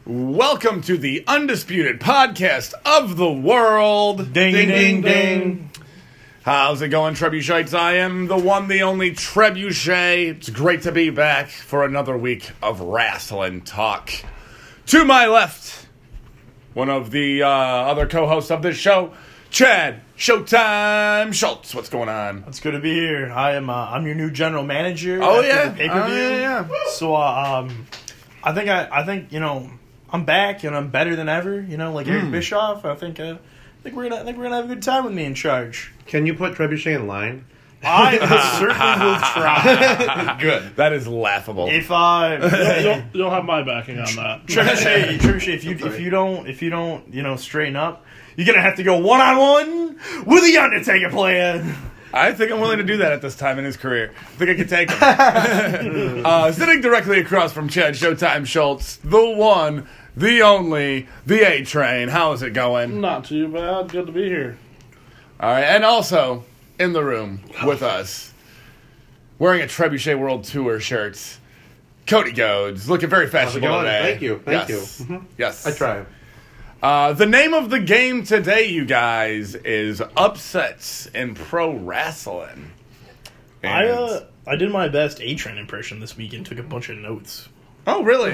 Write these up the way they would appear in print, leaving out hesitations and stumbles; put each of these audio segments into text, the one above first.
Welcome to the undisputed podcast of the world. Ding, ding, ding. How's it going, Trebuchets? I am the one, the only Trebuchet. It's great to be back for another week of wrestling talk. To my left, one of the other co-hosts of this show, Chad Showtime Schultz. What's going on? It's good to be here. I'm your new general manager. Oh after yeah, the pay-per-view. yeah. So I think I'm back and I'm better than ever. Like Eric Bischoff. I think we're gonna have a good time with me in charge. Can you put Trebuchet in line? I certainly will try. Good. That is laughable. If You'll have my backing on that. Trebuchet, if you don't straighten up, you're gonna have to go one-on-one with the Undertaker plan. I think I'm willing to do that at this time in his career. I think I can take him. Sitting directly across from Chad Showtime Schultz, the one, the only, the A-Train. How is it going? Not too bad. Good to be here. All right, and also in the room with us, wearing a Trebuchet World Tour shirt, Cody Goads, looking very fashionable today. Thank you. Thank you. Mm-hmm. Yes. I try. The name of the game today, you guys, is upsets in pro wrestling. And I did my best A-Train impression this week and took a bunch of notes. Oh, really?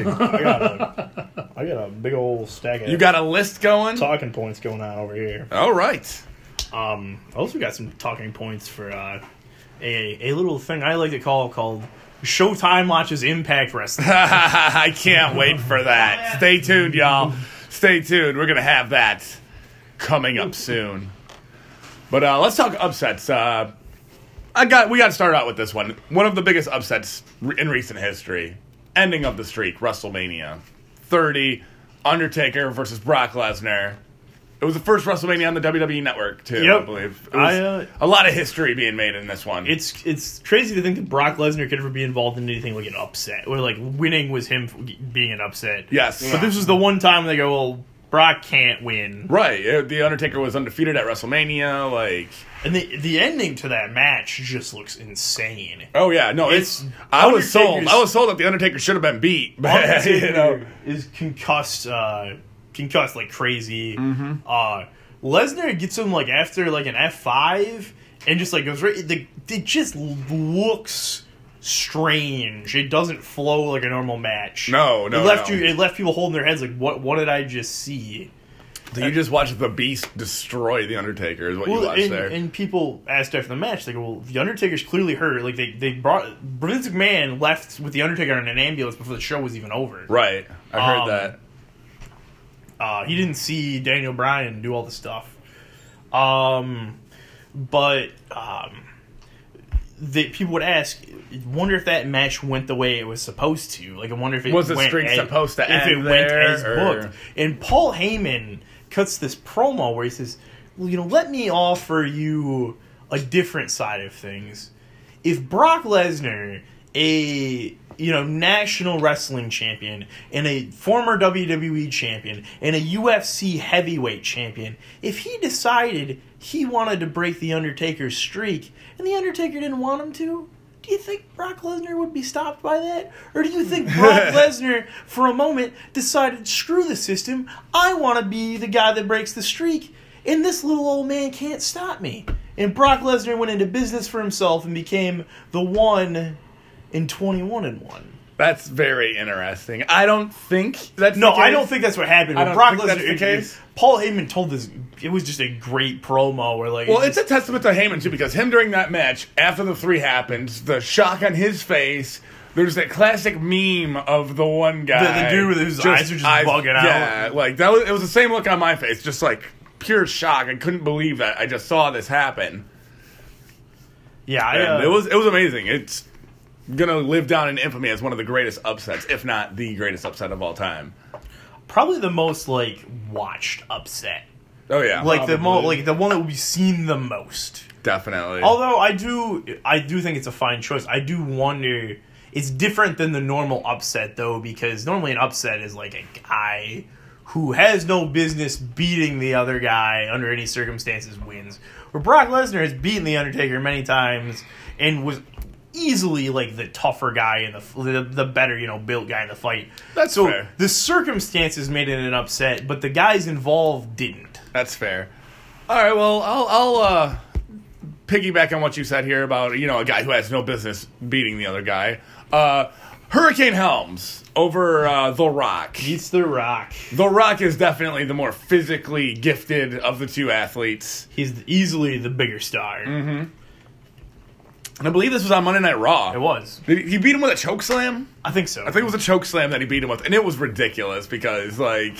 I got a big old stack of You got a list going? talking points going on over here. All right. I also got some talking points for a little thing I like to called Showtime Watches Impact Wrestling. I can't wait for that. Stay tuned, y'all. Stay tuned. We're going to have that coming up soon. But let's talk upsets. We got to start out with this one. One of the biggest upsets in recent history. Ending of the streak, WrestleMania 30, Undertaker versus Brock Lesnar. It was the first WrestleMania on the WWE Network, too, Yep. I believe. It was a lot of history being made in this one. It's crazy to think that Brock Lesnar could ever be involved in anything like an upset, or like winning was him being an upset. Yes. But this was the one time they go, well, Brock can't win. Right. The Undertaker was undefeated at WrestleMania, And the ending to that match just looks insane. Oh yeah, no, I was sold that the Undertaker should have been beat. Undertaker is concussed like crazy. Mm-hmm. Lesnar gets him like after like an F5 and just like goes right. It just looks strange. It doesn't flow like a normal match. No. It left people holding their heads like, what did I just see? So you just watched the Beast destroy the Undertaker is what you watched there. And people asked after the match, they go, well, the Undertaker's clearly hurt. Like they brought Vince McMahon left with the Undertaker in an ambulance before the show was even over. Right. I heard that. He didn't see Daniel Bryan do all the stuff. People would ask, wonder if that match went the way it was supposed to. Like, I wonder if it was the streak supposed to end if it went as or... booked. And Paul Heyman cuts this promo where he says, well, let me offer you a different side of things. If Brock Lesnar, a national wrestling champion and a former WWE champion and a UFC heavyweight champion, if he decided he wanted to break the Undertaker's streak and the Undertaker didn't want him to, do you think Brock Lesnar would be stopped by that? Or do you think Brock Lesnar, for a moment, decided, screw the system, I want to be the guy that breaks the streak, and this little old man can't stop me? And Brock Lesnar went into business for himself and became the one in 21-1. That's very interesting. I don't think that's the case. I don't think that's what happened. I don't Brock think Lesnar, that's the case. Paul Heyman told this. It was just a great promo. Where it's a testament to Heyman too, because him during that match, after the 3 happened, the shock on his face. There's that classic meme of the one guy, the dude with his eyes are just bugging out. Yeah, like that was. It was the same look on my face, just like pure shock. I couldn't believe that I just saw this happen. Yeah, it was amazing. It's gonna live down in infamy as one of the greatest upsets, if not the greatest upset of all time. Probably the most watched upset. Oh yeah, the one that we've seen the most. Definitely. Although I do think it's a fine choice. I do wonder. It's different than the normal upset though, because normally an upset is like a guy who has no business beating the other guy under any circumstances wins. Where Brock Lesnar has beaten the Undertaker many times and was easily like the tougher guy and the better built guy in the fight. That's so fair. The circumstances made it an upset, but the guys involved didn't. That's fair. All right, well, I'll piggyback on what you said here about a guy who has no business beating the other guy. Hurricane Helms over The Rock. Beats The Rock. The Rock is definitely the more physically gifted of the two athletes. He's easily the bigger star. Mm-hmm. And I believe this was on Monday Night Raw. It was. Did he beat him with a choke slam? I think so. I think it was a choke slam that he beat him with, and it was ridiculous because, like,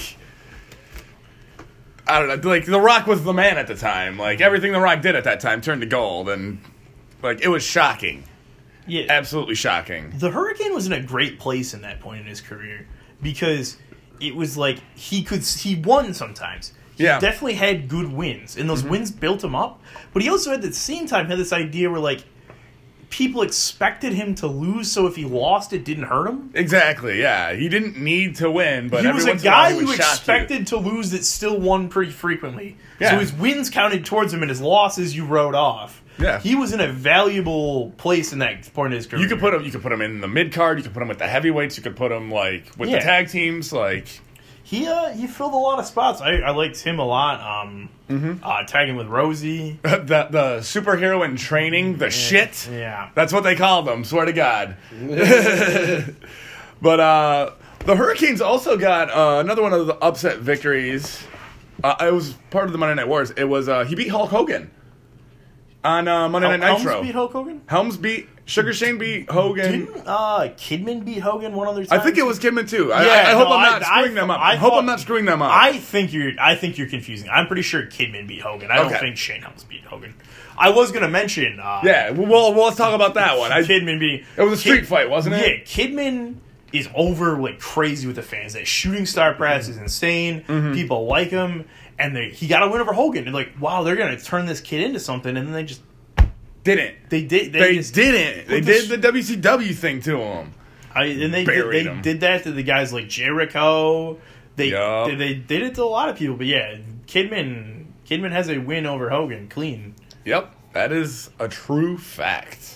I don't know, like, The Rock was the man at the time. Like, everything The Rock did at that time turned to gold, and, like, it was shocking. Yeah. Absolutely shocking. The Hurricane was in a great place in that point in his career because it was like he won sometimes. He Yeah. definitely had good wins, and those wins built him up. But he also at the same time had this idea where like people expected him to lose, so if he lost, it didn't hurt him. Exactly, yeah. He didn't need to win, but He every was a once in a while guy he would you shock you. expected to lose that still won pretty frequently. Yeah. So his wins counted towards him, and his losses you wrote off. Yeah. He was in a valuable place in that point in his career. You could put him in the mid card. You could put him with the heavyweights. You could put him like with Yeah. the tag teams. Like He filled a lot of spots. I liked him a lot. Tagging with Rosie. the superhero in training, the shit. Yeah. That's what they called them. Swear to God. But the Hurricanes also got another one of the upset victories. It was part of the Monday Night Wars. It was he beat Hulk Hogan on Monday Night Nitro. Helms beat Hulk Hogan? Helms beat Sugar Shane beat Hogan. Didn't Kidman beat Hogan one other time? I think it was Kidman too. I Yeah, hope no, I'm not I screwing them up. I I hope thought- I'm not screwing them up. I think you're confusing. I'm pretty sure Kidman beat Hogan. I don't Okay. think Shane Helms beat Hogan. I was gonna mention yeah, well, let's talk about that one. Kidman beat. It was a street fight, wasn't it? Yeah, Kidman is over like crazy with the fans. That shooting star press is insane. Mm-hmm. People like him, and he got a win over Hogan. And like, wow, they're gonna turn this kid into something, and then they just Didn't. they did They just, didn't. They Well, did the WCW thing to him. They buried him. did that to the guys like Jericho. They Yup. they did it to a lot of people. But yeah, Kidman has a win over Hogan clean. Yep, that is a true fact.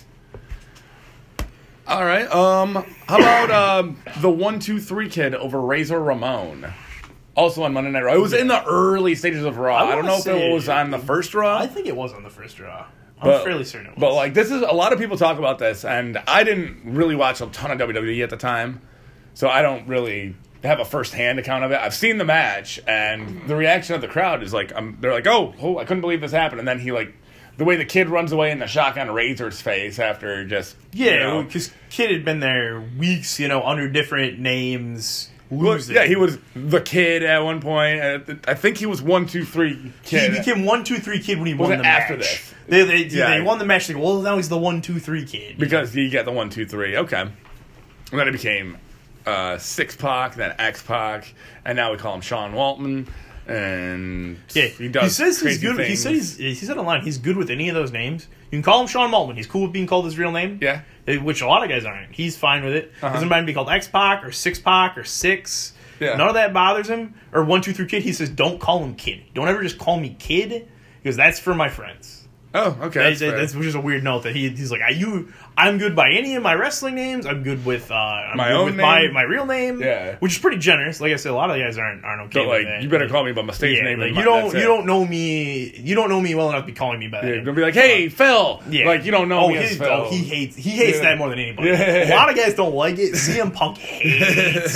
All right. How about the 1-2-3 kid over Razor Ramon? Also on Monday Night Raw. It was in the early stages of Raw. I don't know if it was on the first Raw. I think it was on the first draw. I'm fairly certain it was. But like this is a lot of people talk about this, and I didn't really watch a ton of WWE at the time, so I don't really have a first-hand account of it. I've seen the match, and the reaction of the crowd is like, they're like, "Oh, I couldn't believe this happened," and then he like. The way the kid runs away in the shotgun Razor's face after just yeah, because Kid had been there weeks, under different names. Well, Losing. yeah, he was the kid at one point. I think he was 1-2-3 kid. He became 1-2-3 Kid when he Was won it the after match. this? They won the match. They go, well, now he's the 1-2-3 Kid. Because he got the 1-2-3. Okay. And then it became 6-Pac, then X-Pac, and now we call him Sean Waltman. And Yeah, he does says he's crazy good. things. He said online he's good with any of those names. You can call him Sean Maltman. He's cool with being called his real name. Yeah. Which a lot of guys aren't. He's fine with it. Doesn't mind being called X-Pac or 6-Pac or 6. Yeah. None of that bothers him. Or 1-2-3 Kid. He says, don't call him Kid. Don't ever just call me Kid because that's for my friends. Oh, okay. That's which is a weird note that he's like, I'm good by any of my wrestling names. I'm good with My good own with name? my real name. Yeah. Which is pretty generous. Like I said, a lot of the guys aren't okay So, with like, that. you better call me by my stage name. Like and you that's it. don't know me well enough to be calling me by that. Yeah, name. don't be like, hey, Phil. Yeah. Like, you don't know me as Phil. He hates Yeah. that more than anybody. Yeah. A lot of guys don't like it. CM Punk hates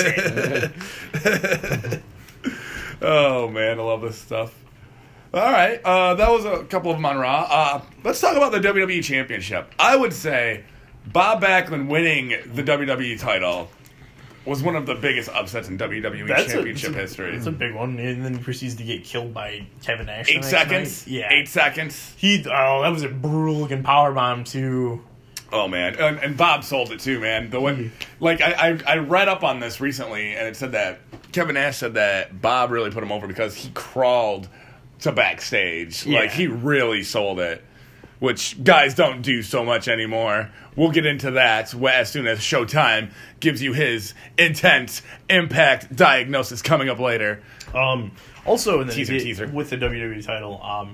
it. Oh, man, I love this stuff. All right, that was a couple of them on Raw. Let's talk about the WWE Championship. I would say Bob Backlund winning the WWE title was one of the biggest upsets in WWE Championship history. It's a big one, and then he proceeds to get killed by Kevin Nash. the 8 next seconds. night. Yeah, 8 seconds. that was a brutal looking powerbomb too. Oh, man. And Bob sold it, too, man. I read up on this recently, and it said that Kevin Nash said that Bob really put him over because he crawled to backstage. Yeah. Like, he really sold it, which guys don't do so much anymore. We'll get into that as soon as Showtime gives you his intense impact diagnosis coming up later. Also, in the Teaser. with the WWE title,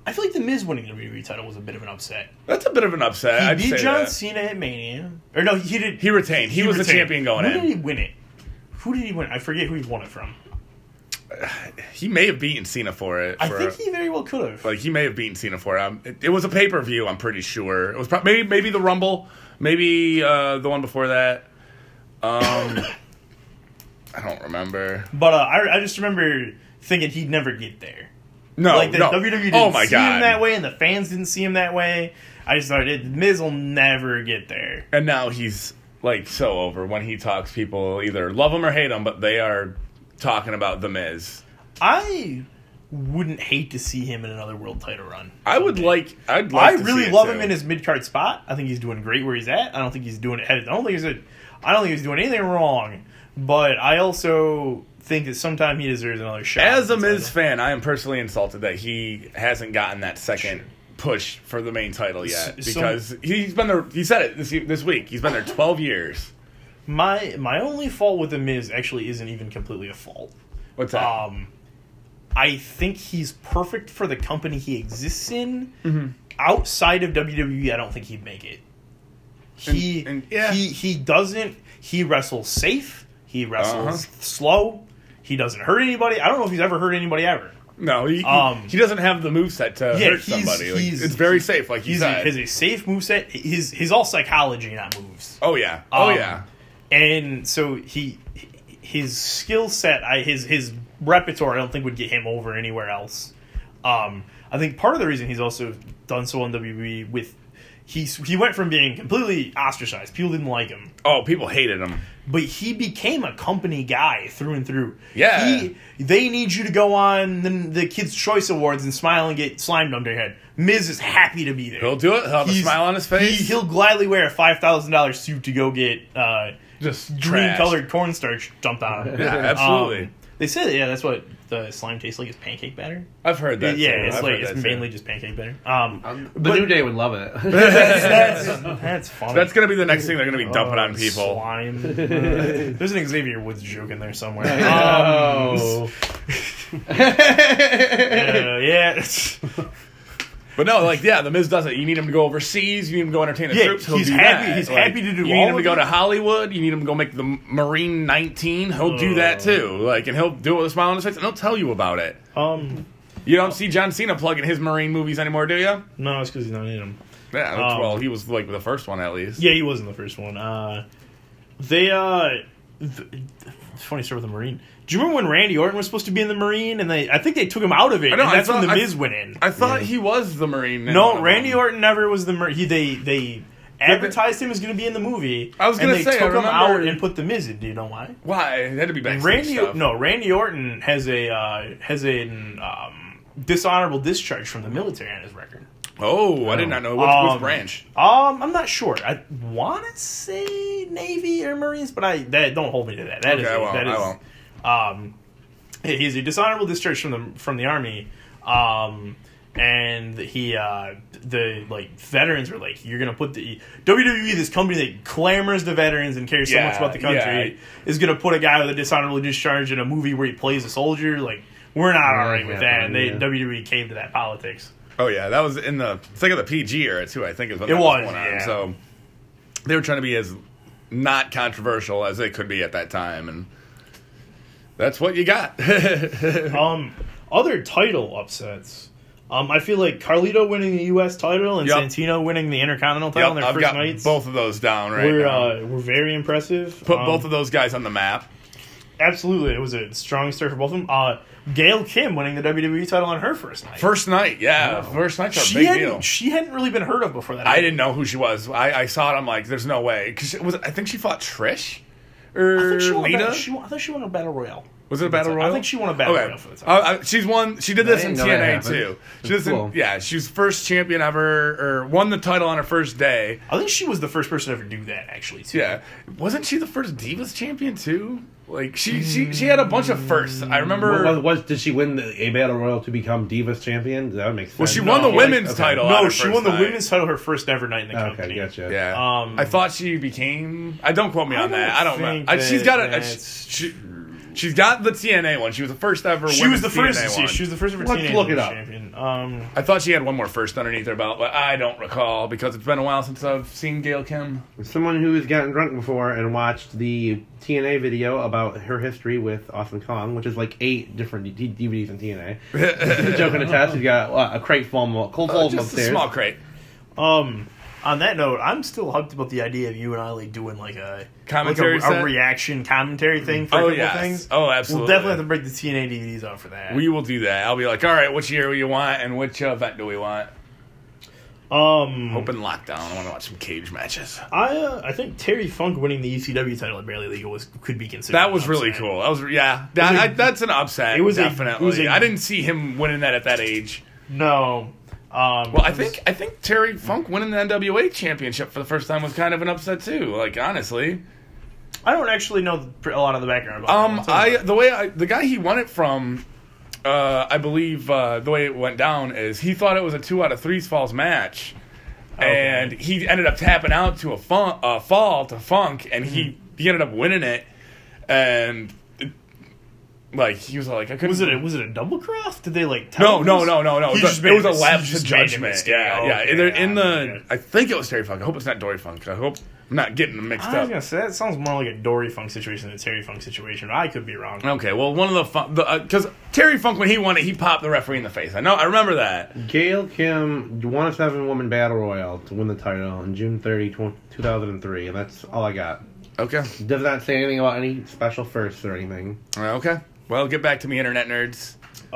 I feel like the Miz winning the WWE title was a bit of an upset. That's a bit of an upset. He I'd beat say John that. Cena at Mania. Or no, he did. He retained. He was the champion going When in. did he win it? Who did he win? I forget who he won it from. He may have beaten Cena for it. I think he very well could have. Like he may have beaten Cena for it. It was a pay per view. I'm pretty sure it was maybe the Rumble, maybe the one before that. I don't remember. But I just remember thinking he'd never get there. No, Like the no. WWE didn't Oh my see him God. that way, and the fans didn't see him that way. I just thought Miz will never get there. And now he's like so over. When he talks, people either love him or hate him, but they are talking about the Miz. I wouldn't hate to see him in another world title run. I'd like I to really see it love too. him in his mid card spot. I think he's doing great where he's at. I don't think he's doing it. I don't think he's doing anything wrong. But I also think that sometime he deserves another shot. As a at the Miz title. fan, I am personally insulted that he hasn't gotten that second push for the main title yet, because he's been there. He said it this week. He's been there 12 years. My only fault with the Miz actually isn't even completely a fault. What's that? I think he's perfect for the company he exists in. Mm-hmm. Outside of WWE, I don't think he'd make it. He doesn't. He wrestles safe. He wrestles slow. He doesn't hurt anybody. I don't know if he's ever hurt anybody ever. No, he doesn't have the moveset to hurt somebody. Like, it's very safe, like you said. He has a safe moveset. He's all psychology, not moves. Oh yeah, And so his skill set, his repertoire, I don't think would get him over anywhere else. I think part of the reason he's also done so on WWE with he went from being completely ostracized. People didn't like him. Oh, people hated him. But he became a company guy through and through. Yeah. They need you to go on the Kids' Choice Awards and smile and get slimed under your head. Miz is happy to be there. He'll do it. He'll have a smile on his face. He'll gladly wear a $5,000 suit to go get just green-colored cornstarch dumped on him. Yeah, absolutely. They said, that's what the slime tastes like is pancake batter. I've heard that. Yeah, too. it's mainly just pancake batter. The New Day would love it. That's funny. That's gonna be the next thing they're gonna be dumping on people. Slime. There's an Xavier Woods joke in there somewhere. Yeah. But no, the Miz does it. You need him to go overseas. You need him to go entertain the troops. He's happy. He's happy to do. You need him to go to Hollywood. You need him to go make the Marine 19. He'll do that too. And he'll do it with a smile on his face, and he'll tell you about it. You don't see John Cena plugging his Marine movies anymore, do you? No, it's because he's not in them. Yeah, well, he was the first one at least. Yeah, he was in the first one. Funny story with the Marine. Do you remember when Randy Orton was supposed to be in the Marine, and I think they took him out of it, and that's when the Miz went in. I thought he was the Marine. No, Randy Orton never was the Marine. They advertised him as going to be in the movie. I was going to say, they took him out and put the Miz in. Do you know why? Why? It had to be backstage stuff. Randy Orton has an dishonorable discharge from the military on his record. Oh, I did not know. Which branch? I'm not sure. I want to say Navy or Marines, but don't hold me to that. I won't. He's a dishonorable discharge from the Army, and the veterans were like, you're gonna put the WWE, this company that clamors to veterans and cares so much about the country, is gonna put a guy with a dishonorable discharge in a movie where he plays a soldier. Like, we're not all right with that. And WWE came to that politics. Oh yeah, that was in the think of the PG era too. I think is what it was going on. Yeah. So they were trying to be as not controversial as they could be at that time, and that's what you got. Other title upsets. I feel like Carlito winning the U.S. title and Santino winning the Intercontinental title on their first nights. Both of those down now. Were very impressive. Put both of those guys on the map. Absolutely, it was a strong start for both of them. Gail Kim winning the WWE title on her first night. First night, yeah. Wow. First night's a big deal. She hadn't really been heard of before that. I didn't know who she was. I saw it, I'm like, there's no way. Because I think she fought Trish? Or Lita? I thought she won a Battle Royal. Was it a Battle Royal? I think she won a Battle Royal for the time. She did this in TNA too. She was first champion ever, or won the title on her first day. I think she was the first person to ever do that, actually, too. Yeah. Wasn't she the first Divas champion too? Like she had a bunch of firsts. I remember. Did she win a Battle Royal to become Divas champion? That would make sense. Well, she won the women's title. No, she won the women's title her first ever night in the company. Okay, gotcha. Yeah. I thought she became. Don't quote me on that. I don't know. She's got a. She's got the TNA one. She was the first ever. She was the women's first. TNA one. She was the first ever Let's TNA look it Women's up. champion. I thought she had one more first underneath her belt, but I don't recall because it's been a while since I've seen Gail Kim. Someone who has gotten drunk before and watched the TNA video about her history with Awesome Kong, which is like 8 different DVDs in TNA. Joking attached, he's got a crate full of them Just upstairs. a small crate. On that note, I'm still hyped about the idea of you and I like doing like a Commentary like a set? reaction commentary thing for a Oh, couple yes. things. Oh, absolutely. We'll definitely have to break the TNA DVDs out for that. We will do that. I'll be like, all right, which year do you want and which event do we want? Open lockdown. I want to watch some cage matches. I think Terry Funk winning the ECW title at Barely Legal could be considered. That was an really upset. cool. That was that's an upset. it was a- definitely. it was a- I didn't see him winning that at that age. No. Well, I think Terry Funk winning the NWA championship for the first time was kind of an upset too. Like honestly, I don't actually know a lot of the background about that. the guy he won it from, I believe the way it went down is he thought it was a 2 out of 3 falls match, and he ended up tapping out to a fall to Funk, and he ended up winning it, and. Like he was like, I couldn't. Was it a double cross? Did they like? No. He It just was a made lapse he of just made a judgment. mistake. Yeah, Oh, yeah. okay. They're in the. Okay. I think it was Terry Funk. I hope it's not Dory Funk. I hope I'm not getting them mixed I was up. gonna say that sounds more like a Dory Funk situation than a Terry Funk situation. I could be wrong. Okay, well, one of the because Terry Funk when he won it, he popped the referee in the face. I remember that. Gail Kim won a 7-woman battle royal to win the title on June 30, 2003, and that's all I got. Okay, Does not say anything about any special firsts or anything. okay. Well, get back to me, internet nerds.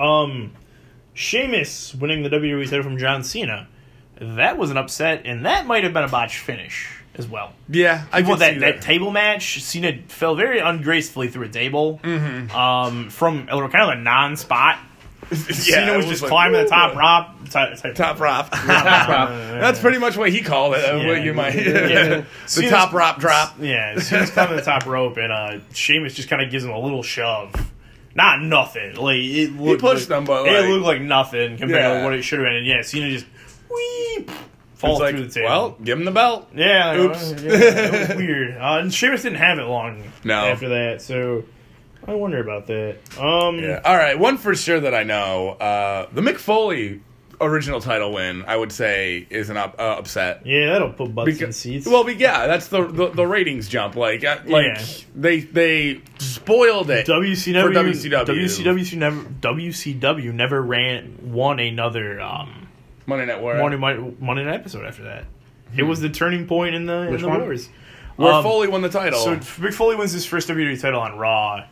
Sheamus winning the WWE title from John Cena. That was an upset, and that might have been a botched finish as well. Yeah, I Well, can see that table match, Cena fell very ungracefully through a table from kind of a non-spot. Cena was just climbing the top rope. Top rope. That's pretty much what he called it. What you might the Cena's- top rope drop. Yeah, Cena's climbing the top rope, and Sheamus just kind of gives him a little shove. Not nothing. Like it looked, pushed them, but it like- looked like nothing compared Yeah. to what it should have been. And yeah, Cena just falls It's like, through the table. well, give him the belt. Yeah, like, Oops. yeah, it was weird. And Sheamus didn't have it long No. after that, so I wonder about that. Yeah. All right. One for sure that I know. The Mick Foley original title win, I would say, is an upset. Yeah, that'll put butts in seats. Well, yeah, that's the ratings jump. Like they spoiled it WCW, for WCW. WCW never won another Monday Night War, Monday night episode after that. It was the turning point in the Which one? wars. where Foley won the title. So Mick Foley wins his first WWE title on Raw.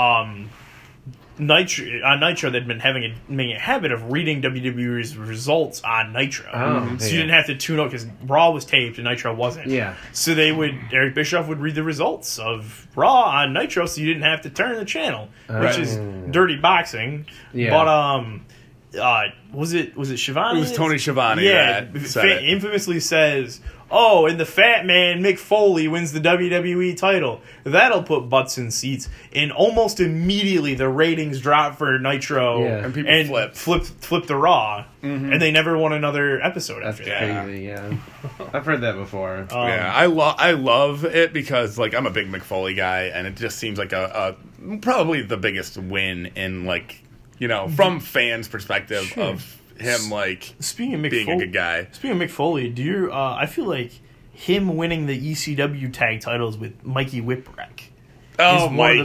Nitro, they'd been making a habit of reading WWE's results on Nitro. So you didn't have to tune out because Raw was taped and Nitro wasn't. Yeah. So Eric Bischoff would read the results of Raw on Nitro, so you didn't have to turn the channel, which is dirty boxing. Yeah. But was it Shivani? It was Tony Schiavone. Yeah, that said it. infamously says, "Oh, and the fat man Mick Foley wins the WWE title. That'll put butts in seats." And almost immediately, the ratings dropped for Nitro, Yeah. And people flipped the Raw, and they never won another episode after that. Crazy, yeah. I've heard that before. Yeah, I love it because like I'm a big Mick Foley guy, and it just seems like a probably the biggest win in from fans' perspective of him Speaking of Mick being Foley, a good guy. Speaking of Mick Foley, do you? I feel like him winning the ECW tag titles with Mikey Whipwreck. Oh, He's one Mikey! of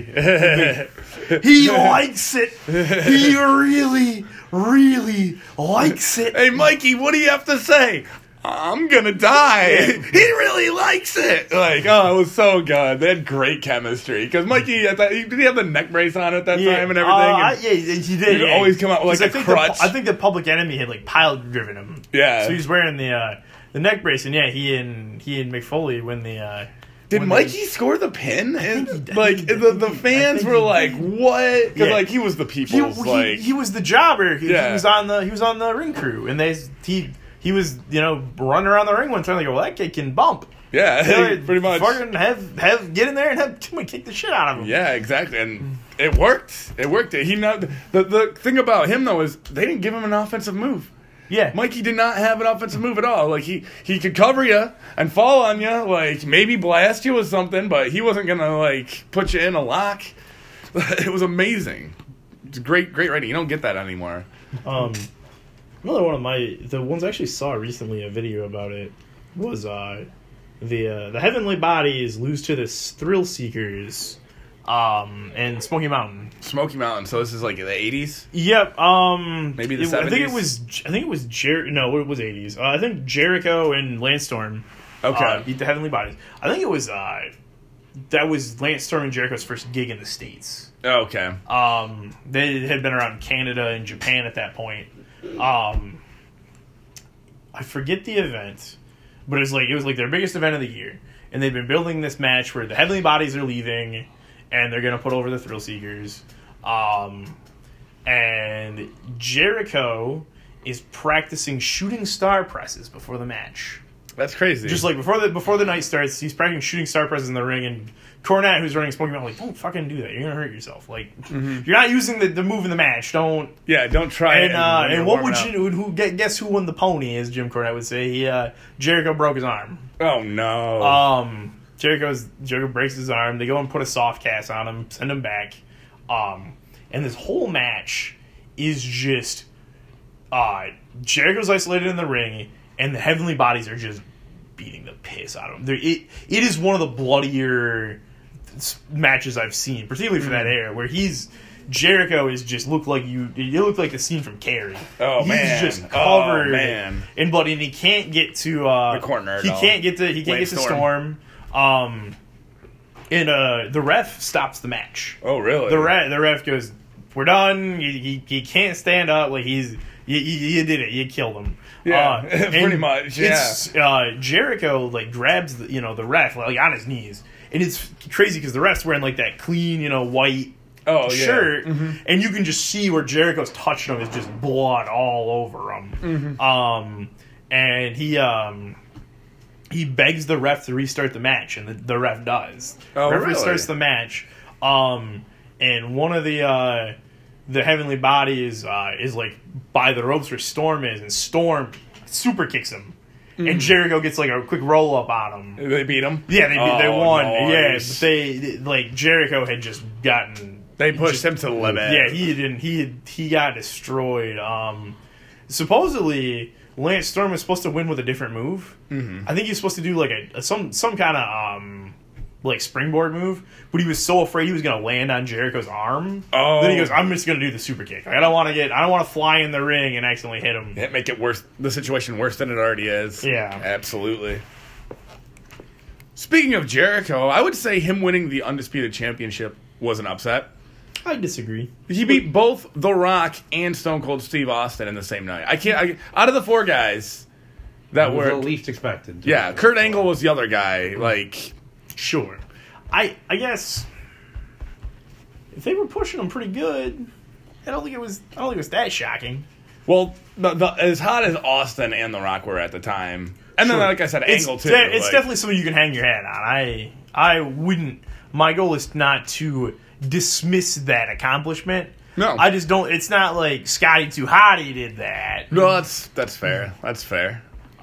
the bigger. He likes it. He really, really likes it. Hey, Mikey, what do you have to say? I'm gonna die. He really likes it. Like, it was so good. They had great chemistry because Mikey, did he have the neck brace on at that time and everything? He did. He'd always come out with like a crutch. I think the Public Enemy had pile driven him. Yeah. So he's wearing the neck brace, and he and Mick Foley win the. Did win Mikey score the pin? And think he the fans were like, "What?" Because he was the people's he was the jobber. He Yeah. was on the ring crew, and he was running around the ring one time. They go, well, that kid can bump. Yeah, pretty much. Fucking have get in there and have someone kick the shit out of him. Yeah, exactly, and it worked. It worked. The thing about him though is they didn't give him an offensive move. Yeah, Mikey did not have an offensive move at all. Like he could cover you and fall on you, like maybe blast you with something, but he wasn't gonna put you in a lock. It was amazing. It's great writing. You don't get that anymore. Another one of the ones I actually saw recently, a video about it, was the Heavenly Bodies lose to the Thrill Seekers, and Smoky Mountain. Smoky Mountain. So this is like the 80s? Yep. Maybe the 70s? I think it was No, it was 80s. I think Jericho and Lance Storm beat the Heavenly Bodies. I think it was that was Lance Storm and Jericho's first gig in the States. Okay. They had been around Canada and Japan at that point. I forget the event, but it was like their biggest event of the year, and they've been building this match where the Heavenly Bodies are leaving, and they're gonna put over the Thrill Seekers. And Jericho is practicing shooting star presses before the match. That's crazy. Just like before the night starts, he's practicing shooting star presses in the ring, and Cornette, who's running Smoky Mountain, like, don't fucking do that. You're gonna hurt yourself. Like, you're not using the move in the match. Don't try it. And what would you? Guess who won the pony? As Jim Cornette would say, Jericho broke his arm. Oh no. Jericho breaks his arm. They go and put a soft cast on him, send him back. And this whole match is just Jericho's isolated in the ring, and the Heavenly Bodies are just beating the piss out of him. It is one of the bloodier matches I've seen, particularly for that era, where Jericho is just looked like the scene from Carrie. Oh, he's just covered in blood, and he can't get to the corner. He can't get to Storm. And the ref stops the match. Oh, really? The ref goes, "We're done. He can't stand up. Like you did it. You killed him." Yeah, pretty much. Yeah. Jericho like grabs the ref like on his knees, and it's crazy because the ref's wearing like that clean white shirt, and you can just see where Jericho's touching him is just blood all over him. And he begs the ref to restart the match, and the ref does. Oh, ref really? restarts the match, and one of the Heavenly Bodies is like by the ropes where Storm is, and Storm super kicks him, and Jericho gets like a quick roll up on him. They beat him. Yeah, they won. Nice. Yeah, but Jericho had just gotten. They pushed him to the limit. Yeah, he got destroyed. Supposedly, Lance Storm was supposed to win with a different move. I think he was supposed to do like some kind of like springboard move, but he was so afraid he was going to land on Jericho's arm. Oh. Then he goes, "I'm just going to do the super kick. Like, I don't want to fly in the ring and accidentally hit him. Make it worse. The situation worse than it already is. Yeah, absolutely." Speaking of Jericho, I would say him winning the Undisputed Championship was an upset. I disagree. He beat both The Rock and Stone Cold Steve Austin in the same night. Out of the four guys that were the least expected. Yeah, Kurt Angle was the other guy. Like, sure, I guess if they were pushing him pretty good, I don't think it was that shocking. Well, as hot as Austin and The Rock were at the time, and then like I said, Angle too. It's definitely something you can hang your hat on. I wouldn't. My goal is not to dismiss that accomplishment. No, I just don't. It's not like Scotty 2 Hotty did that. No, that's fair. That's fair.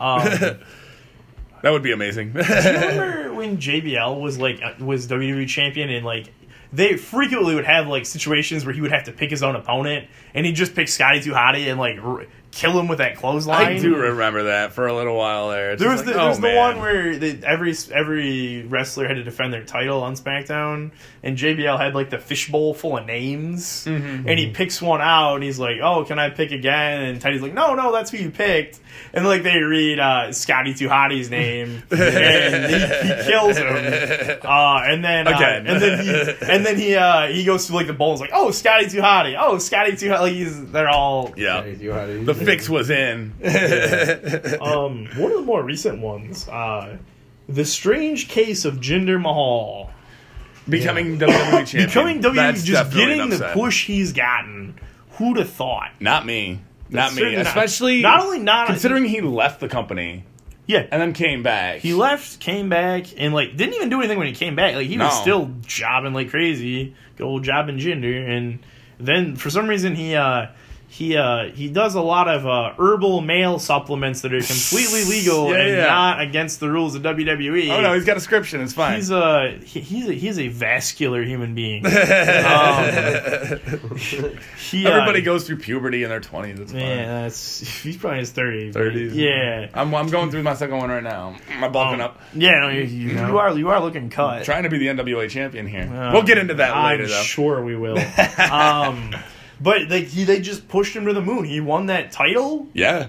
That would be amazing. Do you remember when JBL was WWE champion, and like they frequently would have like situations where he would have to pick his own opponent, and he'd just pick Scotty 2 Hotty and like kill him with that clothesline? I do remember that for a little while there. There was the one where every wrestler had to defend their title on SmackDown, and JBL had like the fishbowl full of names, and he picks one out, and he's like, "Oh, can I pick again?" And Teddy's like, "No, that's who you picked." And like they read Scotty 2 Hotty's name, and he kills him, and then he goes to like the bowl and is like, "Oh, Scotty 2 Hotty, oh, Scotty 2 Hotty." Like they're all The fix was in. One of the more recent ones, The Strange Case of Jinder Mahal becoming WWE champion. Becoming WWE, That's just getting an the upset. push he's gotten. Who'd have thought? Not me. Certainly not. Especially considering he left the company. Yeah. And then came back. He left, came back, and like didn't even do anything when he came back. Like he was still jobbing like crazy. Good old jobbing Jinder. And then for some reason he he does a lot of herbal male supplements that are completely legal and not against the rules of WWE. Oh no, he's got a scription. It's fine. He's a vascular human being. Everybody goes through puberty in their 20s. It's fine. Yeah, he's probably in his 30s. 30s. Yeah, I'm going through my second one right now. I'm bulking up. Yeah, no, you are looking cut. Trying to be the NWA champion here. We'll get into that later, though. I'm sure we will. But they just pushed him to the moon. He won that title. Yeah.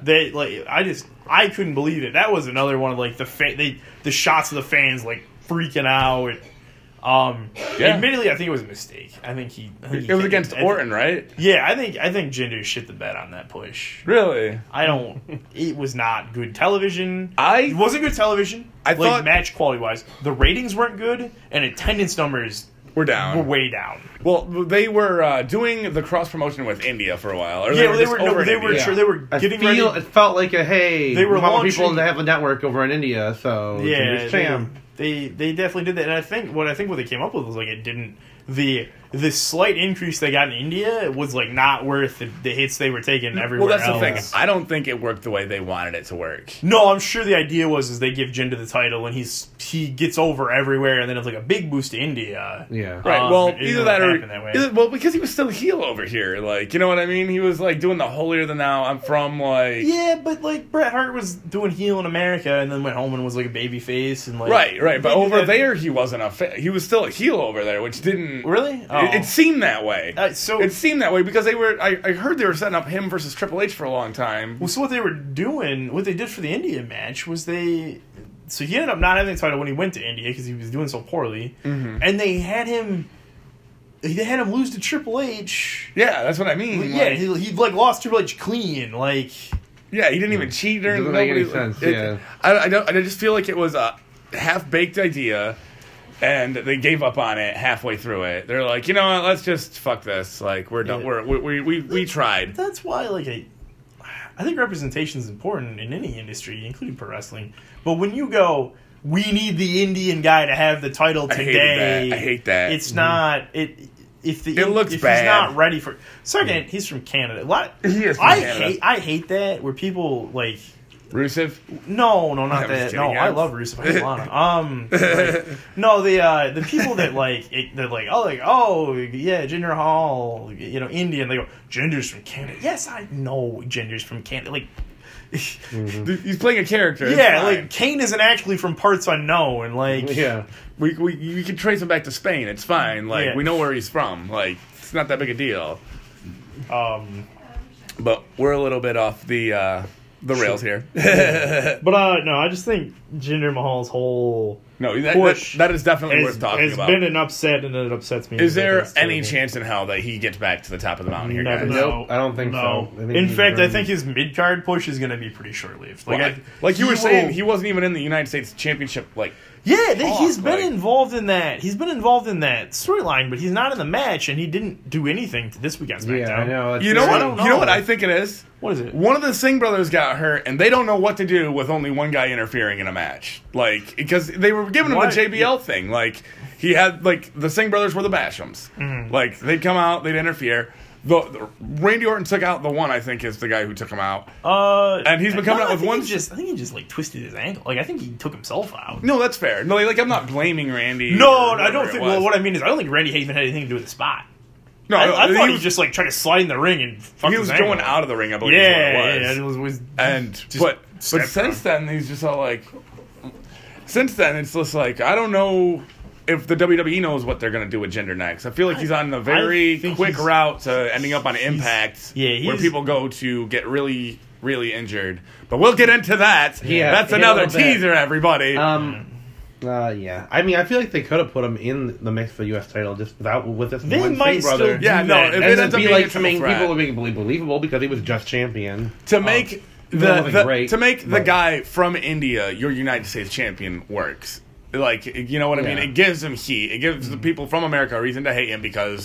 I couldn't believe it. That was another one of the shots of the fans like freaking out. Admittedly, I think it was a mistake. It was against Orton, right? Yeah, I think Jinder shit the bed on that push. Really? It was not good television. It wasn't good television. I thought match quality wise, the ratings weren't good, and attendance numbers were down. Were way down. Well, they were doing the cross promotion with India for a while. Or they were getting ready. It felt like they were wanting people to have a network over in India. So they definitely did that. And I think what they came up with was it didn't the slight increase they got in India was not worth the hits they were taking everywhere else. Well, that's the thing. I don't think it worked the way they wanted it to work. No, I'm sure the idea was they give Jinder the title and he gets over everywhere, and then it's a big boost to India. Yeah, right. Well, either that or because he was still heel over here. You know what I mean? He was doing the holier than thou. I'm from yeah, but Bret Hart was doing heel in America and then went home and was a baby face and right. But over there he wasn't he was still a heel over there, which didn't really. It seemed that way. It seemed that way because they were. I heard they were setting up him versus Triple H for a long time. Well, so what they did for the India match was so he ended up not having the title when he went to India because he was doing so poorly, and they had him lose to Triple H. Yeah, that's what I mean. Yeah, he lost Triple H clean. Yeah, he didn't even cheat or anything. Doesn't make any sense. I just feel like it was a half-baked idea. And they gave up on it halfway through it. They're like, you know what? Let's just fuck this. We're done. Yeah. We tried. That's why, I think representation is important in any industry, including pro wrestling. But when you go, we need the Indian guy to have the title today. I hate that. It's not it. If bad. He's not ready for. Second, he's from Canada. He is from Canada. I hate that where people Rusev? No, not that. No, I love Rusev. I hate Lana. No, the people that Jinder Mahal, Indian. They go, Jinder's from Canada. Yes, I know Jinder's from Canada. He's playing a character. Yeah, Kane isn't actually from parts unknown. We can trace him back to Spain. It's fine. We know where he's from. It's not that big a deal. But we're a little bit off the rails here. But no, I just think Jinder Mahal's whole push that is definitely worth talking about. It's been an upset, and it upsets me. Is there any chance in hell that he gets back to the top of the mountain here, guys? Nope, I don't think so. In fact, I think his mid-card push is going to be pretty short-lived. You were saying, he wasn't even in the United States Championship, he's been involved in that. He's been involved in that storyline, but he's not in the match, and he didn't do anything to this weekend's SmackDown. Yeah, I know. You know what I think it is? What is it? One of the Singh brothers got hurt, and they don't know what to do with only one guy interfering in a match. Because they were giving him the JBL thing. He had, the Singh brothers were the Bashams. Mm-hmm. They'd come out, they'd interfere. Randy Orton took out the one, I think, is the guy who took him out. And he's been coming out with one. I think he just twisted his ankle. I think he took himself out. No, that's fair. No, I'm not blaming Randy. No, I don't think. Well, what I mean is, I don't think Randy even had anything to do with the spot. No, I thought he was just trying to slide in the ring and fuck. He was going out of the ring, I believe. It was. But since then, he's just all Since then, it's just I don't know if the WWE knows what they're going to do with Jinder next. I feel like he's on the very quick route to ending up on Impact, where people go to get really, really injured. But we'll get into that. Yeah, that's another teaser, everybody. Yeah. I mean, I feel like they could have put him in the mix for the U.S. title just with this they one might brother. Still do that. If it ends up being to make people being believable because he was just champion. To make the guy from India your United States champion works. You know what I mean? It gives him heat. It gives the people from America a reason to hate him because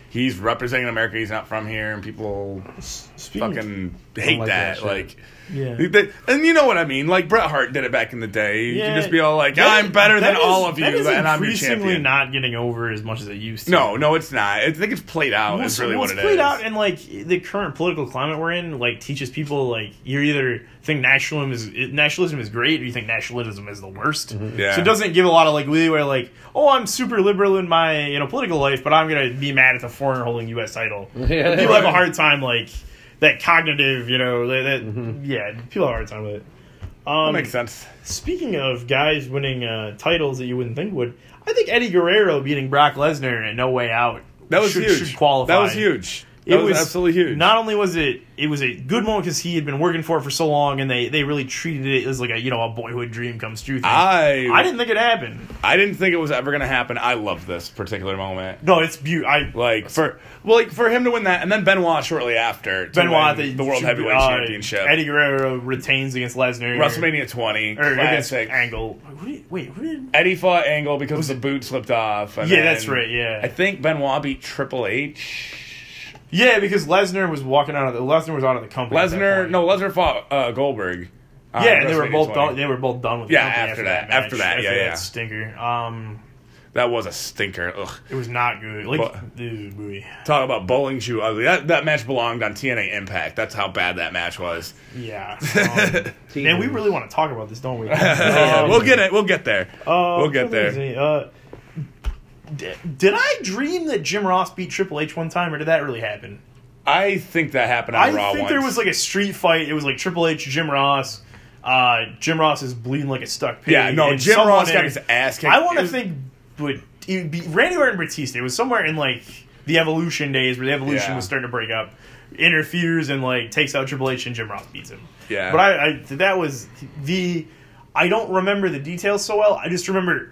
he's representing America. He's not from here, and people fucking hate like that. that Like, Yeah. and you know what I mean. Like Bret Hart did it back in the day. You Yeah. can just be all like, That- "I'm better than that is- all of you, that is and I'm your increasingly champion." not getting over as much as it used to. No, it's not. I think it's played out. Well, Is really well, what it's it played is. out, and like the current political climate we're in, like teaches people like you either think nationalism is great, or you think nationalism is the worst. Yeah. So it doesn't give a lot of like leeway. Like, oh, I'm super liberal in my political life, but I'm gonna be mad at the foreigner holding U.S. title. Yeah. People have a hard time like that cognitive. Yeah, people have a hard time with it. That makes sense. Speaking of guys winning titles that you wouldn't think would, I think Eddie Guerrero beating Brock Lesnar in No Way Out That was huge. should qualify. That was huge. That was absolutely huge. Not only was it was a good moment because he had been working for it for so long, and they really treated it as like a boyhood dream comes true thing. I didn't think it happened. I didn't think it was ever going to happen. I love this particular moment. No, it's beautiful. For him to win that, and then Benoit shortly after. Benoit, win the World Heavyweight Championship. Eddie Guerrero retains against Lesnar. WrestleMania 20. Or against Classic. Angle. Who did? Eddie fought Angle because the boot slipped off. And Yeah, then that's right, yeah. I think Benoit beat Triple H. Yeah, because Lesnar was walking out of the company. at that point. Lesnar fought Goldberg. Yeah, and they were WrestleMania both 20. done. They were both done with the Yeah, company after that. that. After that, yeah. Stinker. That was a stinker. Ugh. It was not good. Boy. Talk about bowling shoe ugly. That match belonged on TNA Impact. That's how bad that match was. Yeah. Man, we really want to talk about this, don't we? We'll get it. We'll get there. We'll get there. Did I dream that Jim Ross beat Triple H one time, or did that really happen? I think that happened on Raw I think once. there was like a street fight. It was like Triple H, Jim Ross. Jim Ross is bleeding like a stuck pig. Yeah, no, and Jim someone Ross got in- his ass kicked. I want It to was- think it would be Randy Orton and Batista. It was somewhere in like the Evolution days where the Evolution Yeah. was starting to break up. Interferes and like takes out Triple H, and Jim Ross beats him. Yeah. But that was I don't remember the details so well. I just remember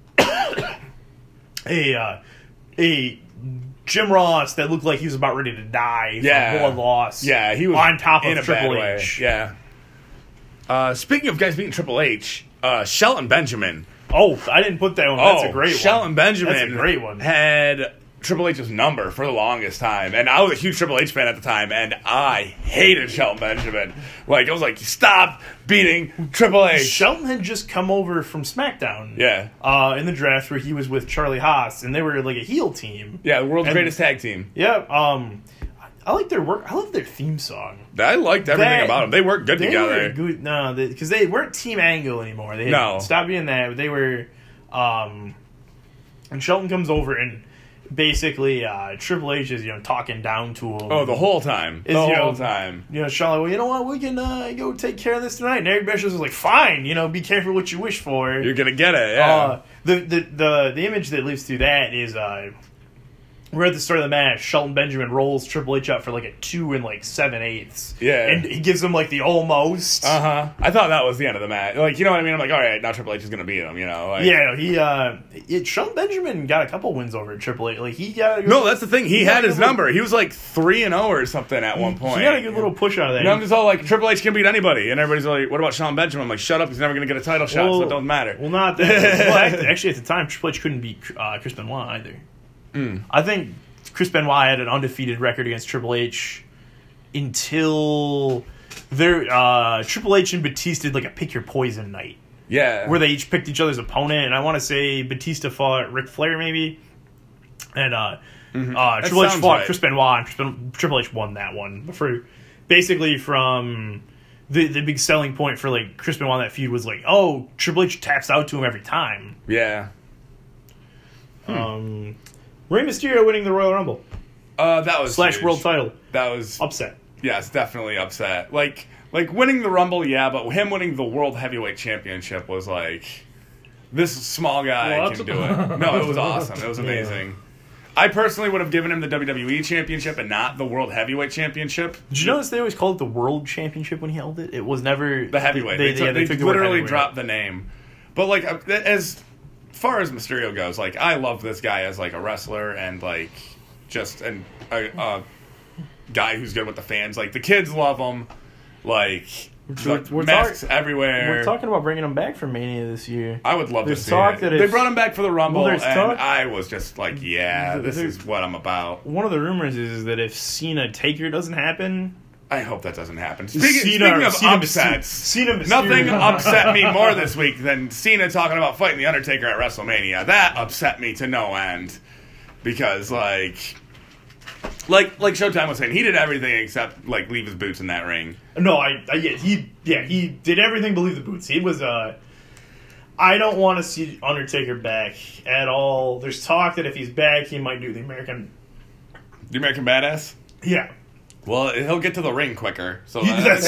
a Jim Ross that looked like he was about ready to die from blood loss. Yeah, he was on top in of a bad Triple way. H. Yeah. Speaking of guys beating Triple H, Shelton Benjamin. Oh, I didn't put that one. That's a great one. Shelton Benjamin. That's a great one. Had Triple H's number for the longest time, and I was a huge Triple H fan at the time, and I hated Shelton Benjamin. Like, I was like, stop beating Triple H. Shelton had just come over from SmackDown. Yeah. In the draft where he was with Charlie Haas, and they were like a heel team. Yeah, the world's And- greatest tag team. Yeah. I like their work. I love their theme song. I liked everything That- about them. They worked good They together. were good. No, because they weren't Team Angle anymore. They had No. stopped being that. They were. And Shelton comes over and basically Triple H is talking down to him. Oh, the whole time. Is, The you know, whole time. Shelton, well, you know what? We can go take care of this tonight. And Eric Bischoff was like, fine. Be careful what you wish for. You're going to get it, yeah. The image that lives through that is we're at the start of the match. Shelton Benjamin rolls Triple H up for like a 2 7/8. Yeah. And he gives him like the almost. Uh-huh. I thought that was the end of the match. Like, you know what I mean? I'm like, all right, now Triple H is going to beat him, Like, Yeah, Shelton Benjamin got a couple wins over Triple H. Like he got No, that's the thing. He had got a his good little- number. He was like 3-0 or something at one point. He got a good little push out of that. And I'm just all like, Triple H can beat anybody. And everybody's like, what about Shelton Benjamin? I'm like, shut up. He's never going to get a title shot, so it doesn't matter. Well, not that. Well, actually, at the time, Triple H couldn't beat Chris Benoit either. I think Chris Benoit had an undefeated record against Triple H until Triple H and Batista did like a pick your poison night Yeah. where they each picked each other's opponent, and I want to say Batista fought Ric Flair maybe, and Triple H sounds fought right. Chris Benoit, and Triple H won that one. But from the big selling point for like Chris Benoit in that feud was like, oh, Triple H taps out to him every time. Yeah. Rey Mysterio winning the Royal Rumble That was / huge. world title That was upset. yeah, it's definitely upset. Like winning the Rumble, yeah, but him winning the World Heavyweight Championship was like, this small guy What? can do it. No, it was awesome. It was amazing. I personally would have given him the WWE Championship and not the World Heavyweight Championship. Did you notice they always called it the World Championship when he held it? It was never The heavyweight. They took the word literally heavyweight. dropped the name. But like, as far as Mysterio goes, like, I love this guy as like a wrestler and like just a guy who's good with the fans. Like, the kids love him. Like, masks everywhere. We're talking about bringing him back for Mania this year. I would love There's to see talk it. that They if- brought him back for the Rumble, Well, there's and talk- I was just like, yeah, this is what I'm about. One of the rumors is that if Cena Taker doesn't happen, I hope that doesn't happen. Speaking of Cena upsets, Cena Mysterio. nothing upset me more this week than Cena talking about fighting The Undertaker at WrestleMania. That upset me to no end. Because, like Showtime was saying, he did everything except, like, leave his boots in that ring. No, he did everything but leave the boots. He was I don't want to see Undertaker back at all. There's talk that if he's back, he might do the American. The American Badass? Yeah. Well, he'll get to the ring quicker. So That's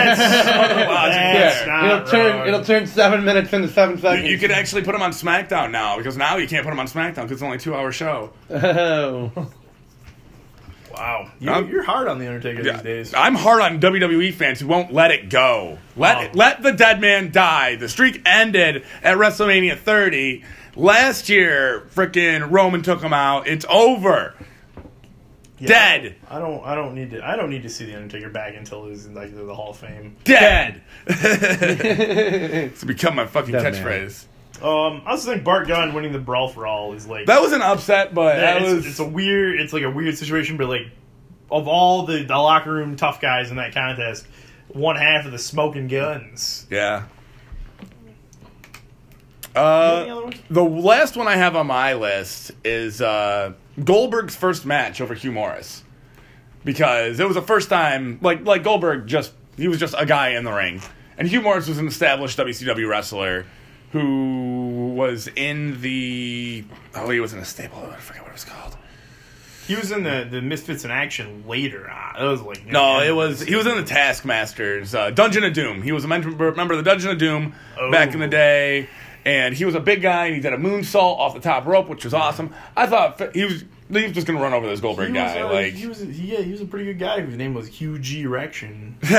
logic not It'll turn 7 minutes into 7 seconds. You could actually put him on SmackDown now, because now you can't put him on SmackDown because it's only a 2-hour show. Oh. Wow. You're hard on the Undertaker these days. I'm hard on WWE fans who won't let it go. Let the dead man die. The streak ended at WrestleMania 30. Last year, frickin' Roman took him out. It's over. Dead. I don't need to see the Undertaker back until he's in like the Hall of Fame. Dead. It's become my fucking Dead catchphrase. I also think Bart Gunn winning the Brawl for All is like That was an upset, but it's like a weird situation. But like of all the locker room tough guys in that contest, one half of the smoking guns. yeah. Any other ones? The last one I have on my list is Goldberg's first match over Hugh Morris, because it was the first time like Goldberg he was just a guy in the ring, and Hugh Morris was an established WCW wrestler who was in he was in a stable. I forget what it was called. He was in the Misfits in Action later on. It was like He was in the Taskmasters Dungeon of Doom. He was a member of the Dungeon of Doom back in the day. And he was a big guy, and he did a moonsault off the top rope, which was awesome. I thought he was just going to run over this Goldberg guy. He was a pretty good guy whose name was Hugh G. Erection. But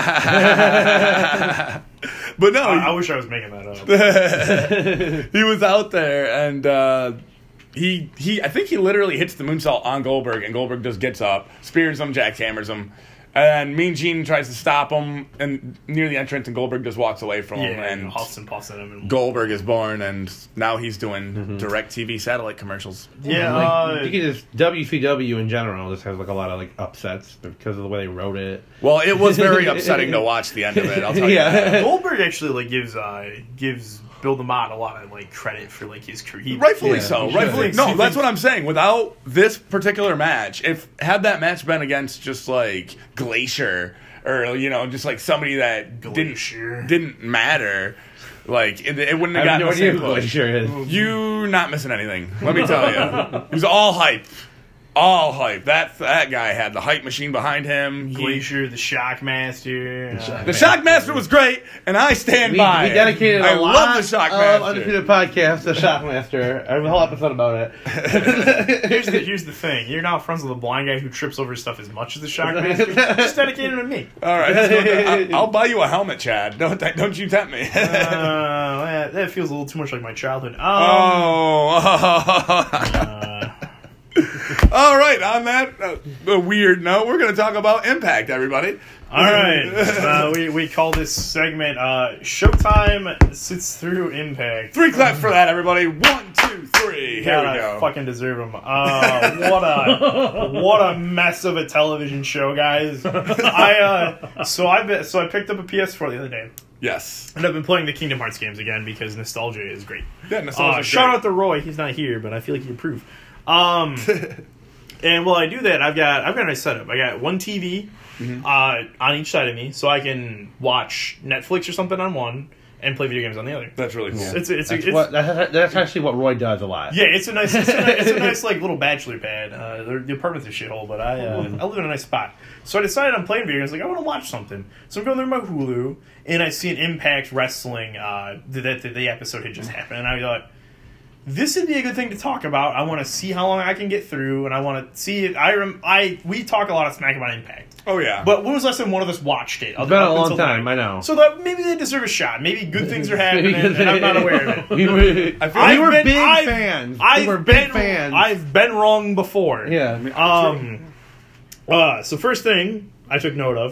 no, I wish I was making that up. he was out there, and I think he literally hits the moonsault on Goldberg, and Goldberg just gets up, spears him, jackhammers him. And Mean Gene tries to stop him and near the entrance, and Goldberg just walks away from him. And huffs and puffs at him. And Goldberg is born, and now he's doing direct TV satellite commercials. Yeah, you can just WCW in general just has like a lot of like upsets because of the way they wrote it. Well, it was very upsetting to watch the end of it. I'll tell you that. Goldberg actually like gives Bill DeMott a lot of like credit for like his career. Rightfully so. Rightfully, no, that's what I'm saying. Without this particular match, had that match been against just like Glacier or just like somebody that didn't matter, like it wouldn't have gotten the same push. Glacier is. You not missing anything. Let me tell you, it was all hype. All hype. That guy had the hype machine behind him. Glacier, the Shockmaster. The Shockmaster was great, and I stand by. We dedicated I a lot love the of Shockmaster. Undisputed Podcast to Shockmaster. I have a whole episode about it. Here's the thing. You're not friends with a blind guy who trips over stuff as much as the Shockmaster. Just dedicate him to me. All right, I'll buy you a helmet, Chad. Don't you tempt me. That feels a little too much like my childhood. All right, on that weird note, we're going to talk about Impact, everybody. All right. We call this segment Showtime Sits Through Impact. 3 claps for that, everybody. 1, 2, 3. Here we go. I fucking deserve them. What a mess of a television show, guys. I picked up a PS4 the other day. Yes. And I've been playing the Kingdom Hearts games again because nostalgia is great. Yeah, nostalgia. Shout out to Roy. He's not here, but I feel like he'd approve. And while I do that, I've got a nice setup. I got one TV on each side of me, so I can watch Netflix or something on one and play video games on the other. That's really cool. Yeah. That's actually what Roy does a lot. Yeah, it's a nice like little bachelor pad. The apartment's a shithole, but I live in a nice spot. So I decided I'm playing video games. Like I want to watch something, so I'm going through my Hulu and I see an Impact Wrestling that the episode had just happened, and I thought, this would be a good thing to talk about. I want to see how long I can get through, and I want to see it. We talk a lot of smack about Impact. Oh, yeah. But when was the last time one of us watched it? It's been a long time, I know. So that maybe they deserve a shot. Maybe good things are happening, and I'm not aware of it. We were big fans. I've been wrong before. Yeah. So first thing I took note of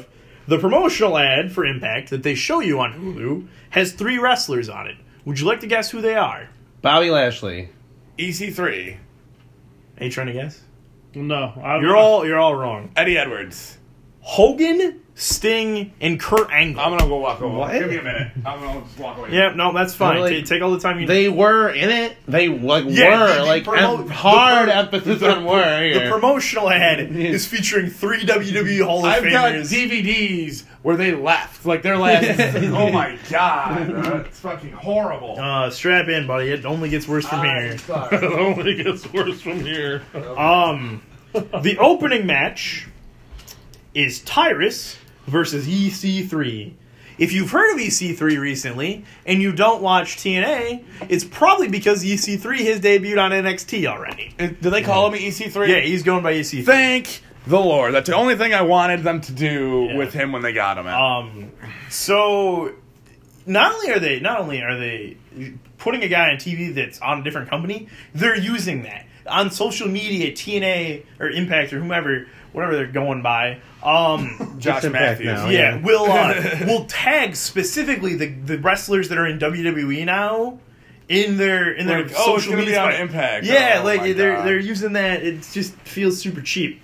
The promotional ad for Impact that they show you on Hulu has 3 wrestlers on it. Would you like to guess who they are? Bobby Lashley. EC3. Are you trying to guess? No, You're all wrong. Eddie Edwards. Hogan, Sting, and Kurt Angle. I'm gonna go walk over. What? Give me a minute. I'm gonna just walk away. Yeah, no, that's fine. Really? Take all the time you need. They were in it. They like Yeah, were the like promo- hard the pro- emphasis the- on were The here. promotional ad is featuring 3 WWE Hall of I've got Famers. DVDs where they left. Like their last. Oh my god. It's fucking horrible. Strap in, buddy. It only gets worse from here. It only gets worse from here. The opening match is Tyrus versus EC3. If you've heard of EC3 recently and you don't watch TNA, it's probably because EC3 has debuted on NXT already. Did they call him EC3? Yeah, he's going by EC3. Thank the Lord. That's the only thing I wanted them to do Yeah. with him when they got him. So not only are they putting a guy on TV that's on a different company, they're using that on social media, TNA or Impact or whomever, whatever they're going by. Josh Impact Matthews. now. Yeah, we'll tag specifically the wrestlers that are in WWE now in their Like, it's social gonna media be on spot. Impact. Yeah, Oh, like my they're God. they're using that. It just feels super cheap.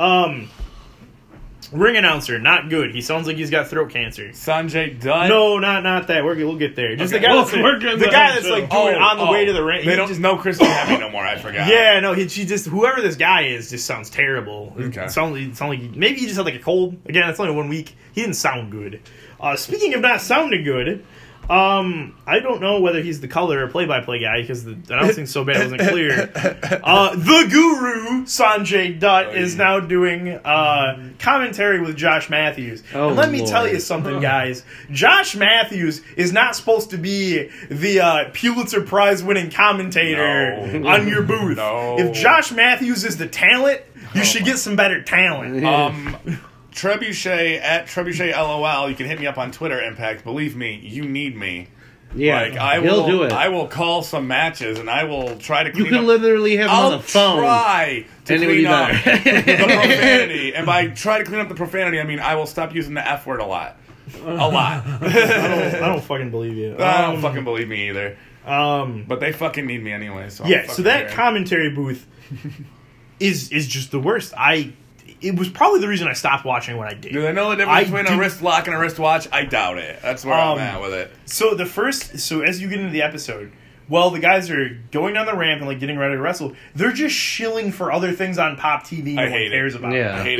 Ring announcer, not good. He sounds like he's got throat cancer. Sanjay Dutt. No, not that. We'll get there. Just Okay. the guy that's We're getting the to guy him, that's too. like doing it on the way to the ring. They He don't just- know Christy Hemme no more. I forgot. Yeah, no, she just whoever this guy is just sounds terrible. Okay. It sounds like maybe he just had like a cold. Again, it's only 1 week. He didn't sound good. Speaking of not sounding good, I don't know whether he's the color or play-by-play guy because the announcing's so bad it wasn't clear. The Guru Sanjay Dutt is now doing commentary with Josh Matthews. Oh, and let me Lord. tell you something, guys. Josh Matthews is not supposed to be the Pulitzer Prize-winning commentator No. on your booth. No. If Josh Matthews is the talent, you should get some better talent. Trebuchet at Trebuchet LOL. You can hit me up on Twitter. Impact. Believe me, you need me. Yeah, Like I he'll will do it. I will call some matches and I will try to You clean can up. literally have him I'll on the phone. try to And it would clean be up better. the profanity, and by try to clean up the profanity, I mean I will stop using the F word a lot. A lot. I don't fucking believe you. I don't fucking believe me either. Um, But they fucking need me anyway. So yeah, I'm so fucking that here. commentary booth is just the worst. It was probably the reason I stopped watching when I did. Do they know the difference I between do- a wrist lock and a wristwatch? I doubt it. That's where I'm at with it. So as you get into the episode, well, the guys are going down the ramp and like getting ready to wrestle. They're just shilling for other things on Pop TV. No I one hate it. cares about. Yeah. I hate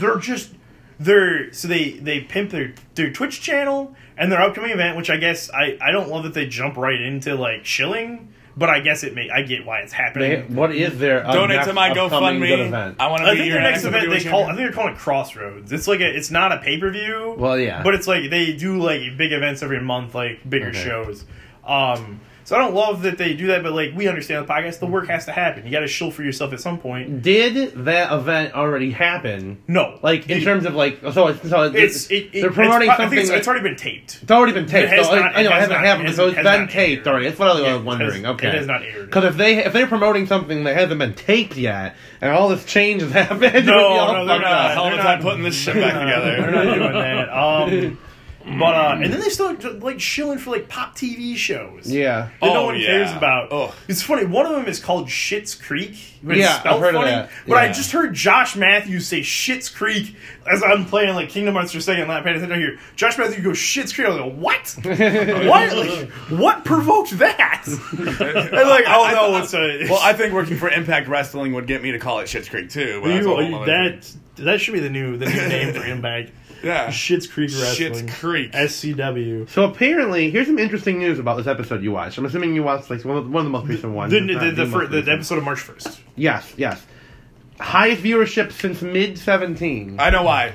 it. They pimp their Twitch channel and their upcoming event, which I guess I don't love that they jump right into like shilling, but I guess I get why it's happening. What is their Donate next to my upcoming good GoFundMe. event? I want to I be think your their next next event WWE I champion. think they're calling it Crossroads. It's not a pay per view. Well, yeah. but it's like they do like big events every month, like bigger Okay. shows. So I don't love that they do that, but like we understand the podcast, the work has to happen. You got to shill for yourself at some point. Did that event already happen? No, Like in The- terms of like, they're promoting I something. think it's that's already been taped. It's already been taped. It has So, not- I know it it has hasn't not- happened, it so it's has been not taped aired. already. That's what I Yeah, was wondering. Okay, it has not aired. Because if they're promoting something that hasn't been taped yet, and all this change has happened, it would be No, all no, they're fucked not. up. Hell of a They're time not- putting this shit back They're together. not doing that. But and then they still like shilling for like Pop TV shows. Yeah. that no Oh, one yeah. cares about. Ugh. It's funny. One of them is called Schitt's Creek. But Yeah, it's spelled I've heard of funny. that. But I Yeah. just heard Josh Matthews say Schitt's Creek as I'm playing like Kingdom Hearts for a second. Not paying attention here. Josh Matthews goes Schitt's Creek. I was like, what? What? Like, what provoked that? And like, oh no, it's a. Well, I think working for Impact Wrestling would get me to call it Schitt's Creek too. But that's a whole other thing. that should be the new name for Impact. Yeah. Schitt's Creek Wrestling. Schitt's Creek. SCW. So apparently, here's some interesting news about this episode you watched. I'm assuming you watched like one of the most recent ones. The, if not the, the, most the recent. episode of March 1st. Yes. Highest viewership since mid 17. I know why.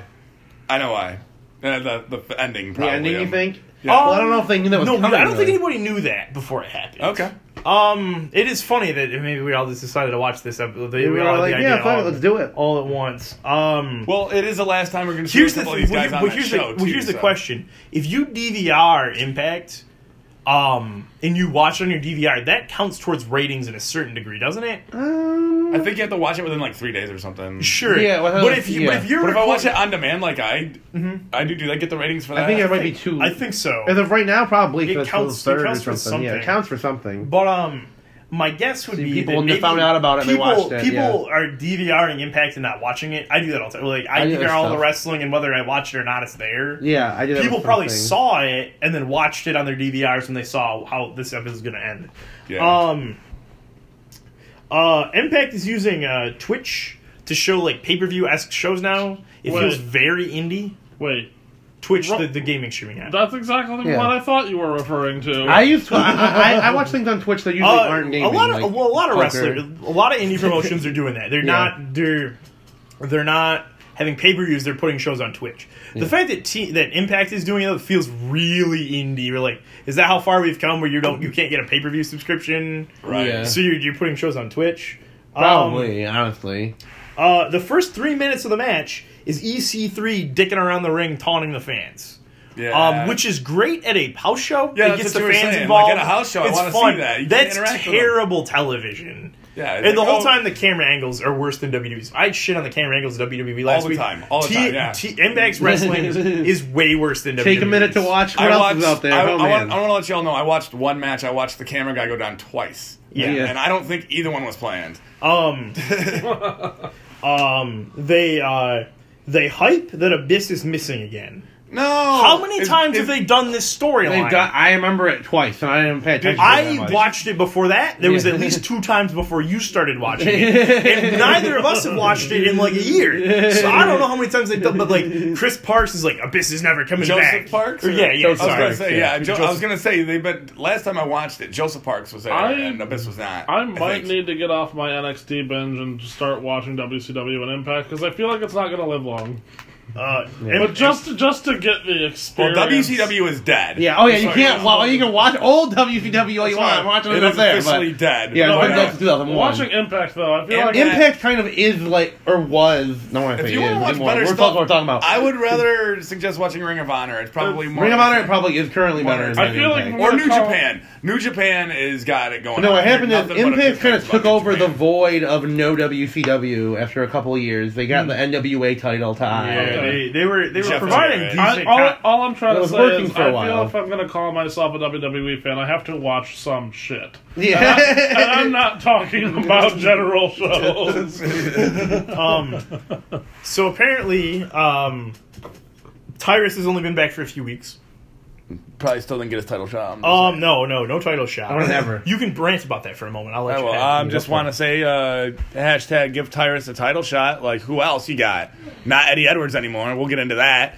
The ending The probably. ending, you think? Yeah. Well, I don't know if they knew that was No, coming. I don't think really. anybody knew that before it happened. Okay. It is funny that maybe we all just decided to watch this episode. We were all had like, the idea yeah, fuck it, let's do it. all at once. Well, it is the last time we're going to see Here's a the couple of these guys on that show. here's the question: if you DVR Impact, and you watch it on your DVR, that counts towards ratings in a certain degree, doesn't it? I think you have to watch it within like 3 days or something. Sure. Yeah, well, but if you're But if I watch recording- it on demand, like I do I get the ratings for that? I think it might be 2. I think so. As of right now, probably. It Because counts- third it counts or for something. Yeah, it something. counts for something. But my guess would be people, that when they maybe found out about it, they people, watched it, People are DVRing Impact and not watching it. I do that all the time. Like I I do DVR that all the stuff. wrestling, and whether I watch it or not, it's there. Yeah, I did. that People with probably something. saw it and then watched it on their DVRs when they saw how this episode is going to end. Yeah. Impact is using Twitch to show like pay-per-view esque shows now. It Wait. feels very indie. Wait, Twitch, Ro- the gaming streaming app. that's exactly Yeah. what I thought you were referring to. I used to. I watch things on Twitch that usually aren't gaming. a lot of like a lot of poker. wrestlers, a lot of indie promotions are doing that. They're not having pay-per-views. They're putting shows on Twitch. The fact that that Impact is doing it feels really indie. You're like, is that how far we've come? Where you can't get a pay-per-view subscription, Right. Yeah. So you're putting shows on Twitch. Probably, honestly. The first 3 minutes of the match is EC3 dicking around the ring, taunting the fans. Yeah. Which is great at a house show. Yeah, it that's gets what the you were fans saying. involved. Like, at a house show, I it's wanna see fun. that. You can't That's interact with them. terrible television. Yeah, And the like, whole oh, time the camera angles are worse than WWE's. I shit on the camera angles of WWE last the week. time. All the time, yeah. Impact's wrestling is way worse than WWE's. Take a minute to watch what else is out there. I Oh, want man. to let y'all know. I watched one match. I watched the camera guy go down twice. Yeah. And I don't think either one was planned. They hype that Abyss is missing again. No. How many times have they done this storyline? I remember it twice, and I didn't pay attention. to it that I much. watched it before that. There was Yeah. at least 2 times before you started watching it. And neither of us have watched it in like a year. So I don't know how many times they've done, but like Chris Parks is like, Abyss is never coming Joseph back. Parks? Or, yeah, I was sorry. gonna say, yeah. I was Joseph- gonna say last time I watched it, Joseph Parks was there and Abyss was not. I might think. need to get off my NXT binge and start watching WCW and Impact because I feel like it's not going to live long. But just to get the Well, experience. WCW is dead. Yeah. Oh yeah. You Sorry, can't. Well, you can watch old WCW all you want. I'm watching it It up is there. officially But dead. yeah, No, it's no. been 2001. Watching Impact though, I feel like Impact kind of is like, or was. No, I If think you it want is. to watch anymore. better We're stuff, talking, we're talking about. I would rather suggest watching Ring of Honor. It's probably more. Ring of Honor probably is currently better than I feel like Impact. Or New Call- Japan. New Japan is got it going. No, on. what happened is Nothing but a Impact good kind of things took about New over the Japan. void of no WCW after a couple of years. They got the NWA title tie. Yeah, they were Jeff providing Jarrett. decent. all I'm trying It to was say working is for a I feel while. if I'm going to call myself a WWE fan, I have to watch some shit. Yeah. And I'm not talking about general shows. So apparently, Tyrus has only been back for a few weeks. Probably still didn't get his title shot. No title shot. I would never. You can rant about that for a moment. I'll let you. Well, have it. just want to say, hashtag give Tyrus a title shot. Like, who else you got? Not Eddie Edwards anymore. We'll get into that.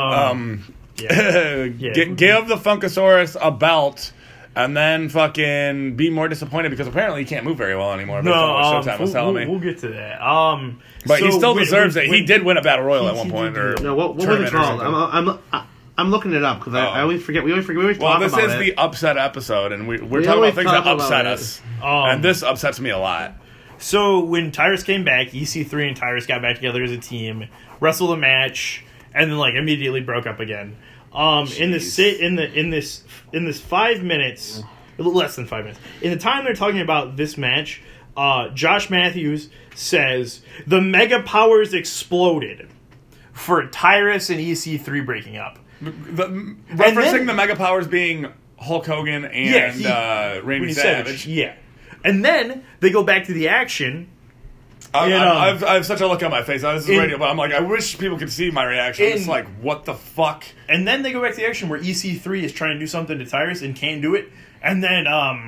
Yeah. Give the Funkasaurus a belt, and then fucking be more disappointed because apparently he can't move very well anymore. based on what Showtime was telling me. We'll get to that. But he so still when- deserves it. when- he did win a battle royal at he one did point. do Or that. No, what was it tournament or called? something. I'm looking it up because I always forget. We always Well, talk this about is it. the upset episode, and we're We talking always about things talk that about upset it. us. And this upsets me a lot. So when Tyrus came back, EC3 and Tyrus got back together as a team, wrestled a match, and then like immediately broke up again. In this 5 minutes, a little less than 5 minutes, in the time they're talking about this match, Josh Matthews says the Mega Powers exploded for Tyrus and EC3 breaking up. Referencing the Mega Powers being Hulk Hogan and Randy Savage. Yeah. And then they go back to the action. I And, have such a look on my face. This is radio, but I'm like, I wish people could see my reaction. It's like, what the fuck? And then they go back to the action where EC3 is trying to do something to Tyrus and can't do it. And then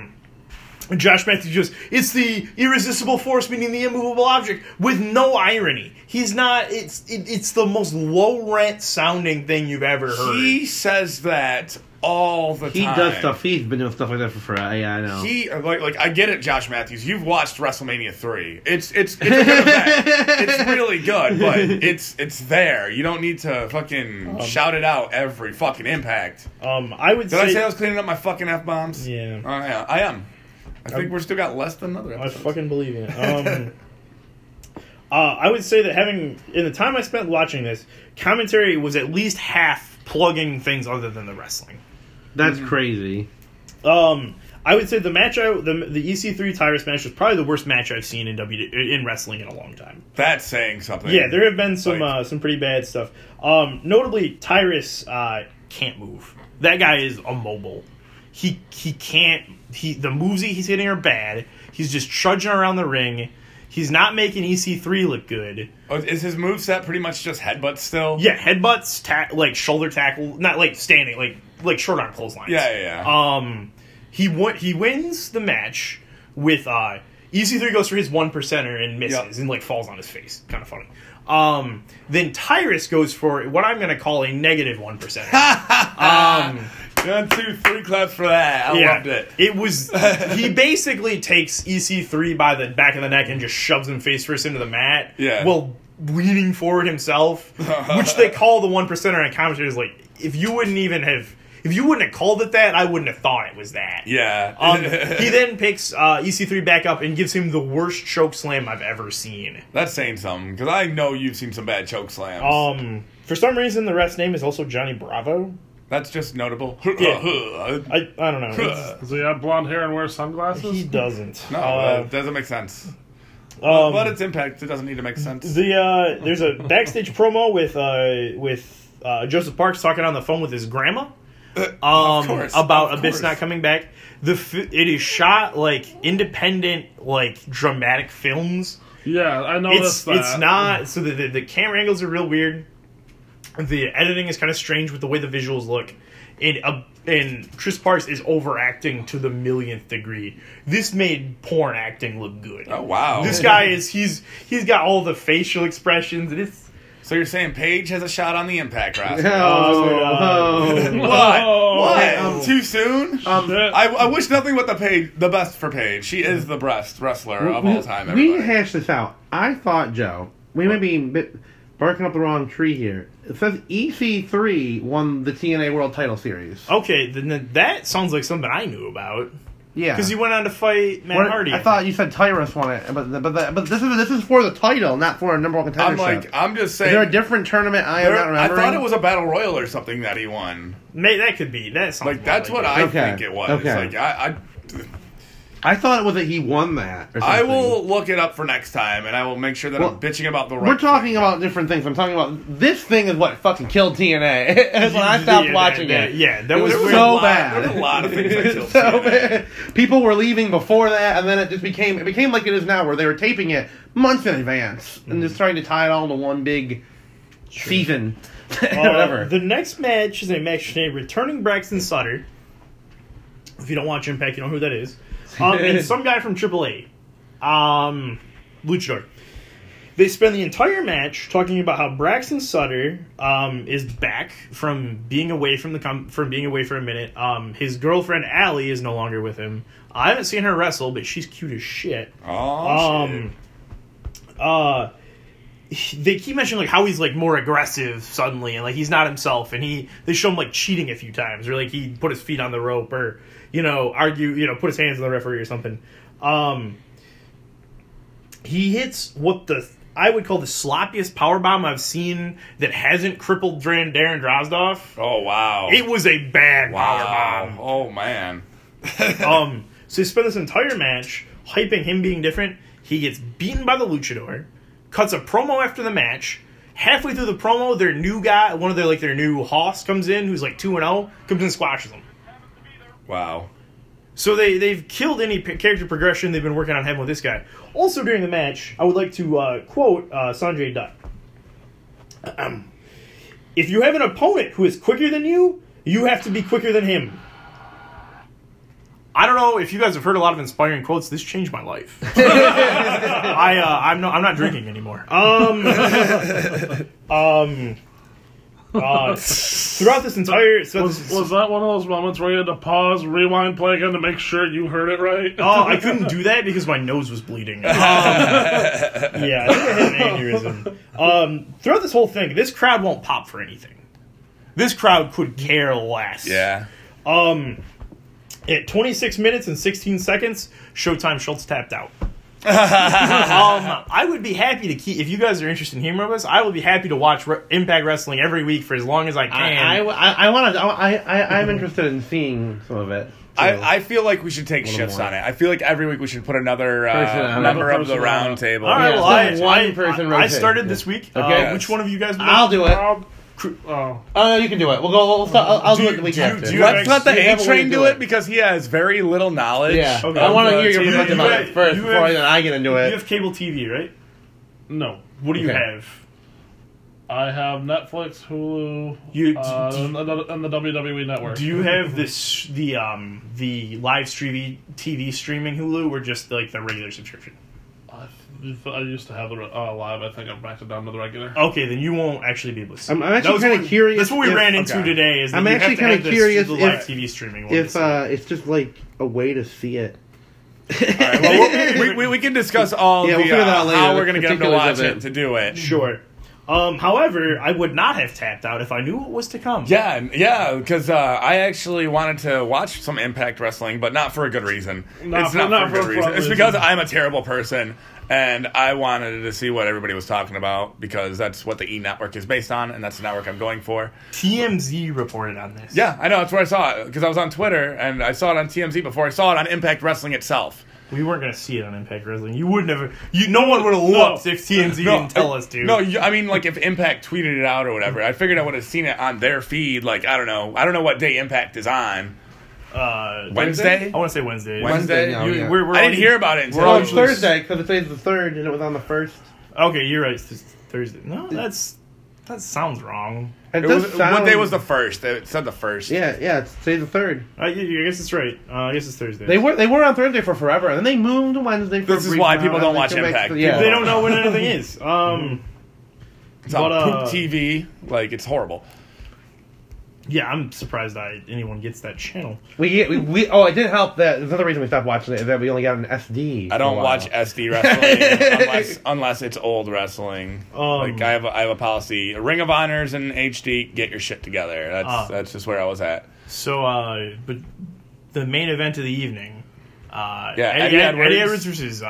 Josh Matthews just, it's the irresistible force meeting the immovable object with no irony. He's not, it's the most low rent sounding thing you've ever heard. He says that all the He time. does stuff. He's been doing stuff like that for yeah, I know. He like I get it, Josh Matthews. You've watched WrestleMania 3. It's a good event. It's really good, but it's there. You don't need to fucking shout it out every fucking Impact. I would Did I say I was cleaning up my fucking F bombs? Yeah. Yeah, I am. I think we're still got less than another I episode. fucking believe in it. I would say that in the time I spent watching this, commentary was at least half plugging things other than the wrestling. That's crazy. I would say the match the EC3 Tyrus match was probably the worst match I've seen in wrestling in a long time. That's saying something. Yeah, there have been some pretty bad stuff. Notably, Tyrus can't move. That guy is immobile. He can't. The moves he's hitting are bad. He's just trudging around the ring. He's not making EC3 look good. Oh, is his moveset pretty much just headbutts still? Yeah, headbutts, like shoulder tackle, not like standing, like short arm clotheslines. Yeah. He wins the match with EC3 goes for his 1% and misses and like falls on his face. Kind of funny. Then Tyrus goes for what I'm going to call a negative 1%. 1, 2, 3 claps for that. I loved it. It was he basically takes EC3 by the back of the neck and just shoves him face first into the mat. Yeah. While leaning forward himself, which they call the 1%er on commentators. Like if you wouldn't have called it that, I wouldn't have thought it was that. Yeah. He then picks EC3 back up and gives him the worst choke slam I've ever seen. That's saying something, because I know you've seen some bad choke slams. For some reason, the ref's name is also Johnny Bravo. That's just notable. Yeah. I don't know. Does he have blonde hair and wear sunglasses? He doesn't. No, that doesn't make sense. But it's Impact. It doesn't need to make sense. There's a backstage promo with Joseph Parks talking on the phone with his grandma. About Abyss not coming back. It is shot like independent, like dramatic films. Yeah, I noticed that. It's not. So the camera angles are real weird. The editing is kind of strange with the way the visuals look. And Chris Parks is overacting to the millionth degree. This made porn acting look good. Oh wow! This guy he's got all the facial expressions. And it's. So you're saying Paige has a shot on the Impact roster? What? Too soon? I wish nothing but the best for Paige. She is the best wrestler of all time. We can hash this out. I thought, Joe, we may be barking up the wrong tree here. It says EC3 won the TNA World Title Series. Okay, then that sounds like something I knew about. Yeah, because he went on to fight Matt Hardy. I thought you said Tyrus won it, but this is for the title, not for a number one contendership. I'm just saying. Is there a different tournament? I am not remembering. I thought it was a battle royal or something that he won. That could be. That sounds like that's what I think it was. Okay. Like I thought it was that he won that. Or something. I will look it up for next time, and I will make sure that I'm bitching about the right. We're talking about different things. I'm talking about this thing is what fucking killed TNA. That's when I stopped watching it. Yeah, that was so bad. There were a lot of things that killed TNA. Bad. People were leaving before that, and then it just became like it is now, where they were taping it months in advance and just trying to tie it all into one big season. Whatever. The next match is a match named Returning Braxton Sutter. If you don't watch Impact, you know who that is. And some guy from AAA, Luchador. They spend the entire match talking about how Braxton Sutter is back from being away from being away for a minute. His girlfriend Allie is no longer with him. I haven't seen her wrestle, but she's cute as shit. They keep mentioning like how he's like more aggressive suddenly, and like he's not himself, and they show him like cheating a few times, or like he put his feet on the rope, or put his hands on the referee or something. He hits what I would call the sloppiest powerbomb I've seen that hasn't crippled Darren Drozdov. Oh wow! It was a bad powerbomb. Oh man. So they spend this entire match hyping him being different. He gets beaten by the Luchador. Cuts a promo after the match. Halfway through the promo, their new guy, one of their new hoss comes in, who's like 2-0, comes in and squashes them. Wow. So they've killed any character progression they've been working on having with this guy. Also during the match, I would like to quote Sanjay Dutt. If you have an opponent who is quicker than you, you have to be quicker than him. I don't know if you guys have heard a lot of inspiring quotes. This changed my life. I'm not drinking anymore. Throughout this entire... Was that one of those moments where you had to pause, rewind, play again to make sure you heard it right? I couldn't do that because my nose was bleeding. Yeah, I think I had an aneurysm. Throughout this whole thing, this crowd won't pop for anything. This crowd could care less. Yeah. At 26 minutes and 16 seconds, Showtime Schultz tapped out. I would be happy to keep. If you guys are interested in hearing about this, I would be happy to watch Impact Wrestling every week for as long as I can. I'm interested in seeing some of it. I feel like we should take shifts more. on it. I feel like every week we should put another Person- member of the person round on. table. All right, Yeah, well, so one person I rotates. started this week. Okay. Which one of you guys? would I'll do it. Oh, You can do it. We'll go. We'll start. I'll Do do you- it the week do you- after. do you Let's let the You have a way A-Train to do do it it. because he has very little knowledge. Yeah. Okay. I want to But hear your you- perspective you on have- it first you before have- I get into You it. have cable TV, right? no. What do you Okay. have? I have Netflix, Hulu, You- and the WWE Network. Do you have the live streaming TV streaming Hulu or just like the regular subscription? I used to have the live. I think I've backed it down to the regular. Okay, then you won't actually be able to see. I'm it. actually That was kinda what- curious That's what we if- ran into okay. today. Is that I'm you actually have to kinda have this- curious the live if- TV streaming. one If to see it. it's just like a way to see it. Well, we can discuss all Yeah, we'll the figure that out later, how the we're going to get him to particulars watch of it it. to do it. Sure. However, I would not have tapped out if I knew what was to come. Yeah, because I actually wanted to watch some Impact Wrestling, but not for a good reason. Not for a good reason. fun It's reason. because I'm a terrible person, and I wanted to see what everybody was talking about, because that's what the E! Network is based on, and that's the network I'm going for. TMZ reported on this. Yeah, I know, that's where I saw it, because I was on Twitter, and I saw it on TMZ before I saw it on Impact Wrestling itself. We weren't going to see it on Impact Wrestling. You would never. No one would have looked if TMZ didn't tell us to. No, I mean, like, if Impact tweeted it out or whatever, I figured I would have seen it on their feed, like, I don't know what day Impact is on. Wednesday? I want to say Wednesday. Wednesday? No, You- yeah. we're I didn't hear about it until Well, it's actually- Thursday because today's the 3rd and it was on the 1st. Okay, you're right. It's Thursday. No, that sounds wrong. It It does was, sound, what day was the first? It said the first. Yeah, it's today's the 3rd. I guess it's right. I guess it's Thursday. They were on Thursday for forever, and then they moved to Wednesday. For This a is brief why time, people and don't they watch come back Impact. to- yeah. They don't know when anything is. It's on But, Poop TV. Like, it's horrible. Yeah, I'm surprised anyone gets that channel. It did help that another reason we stopped watching it is that we only got an SD. I don't for a watch while. SD wrestling unless it's old wrestling. Like, I have a policy. Ring of Honors and HD, get your shit together. That's just where I was at. So, but the main event of the evening, Eddie Edwards versus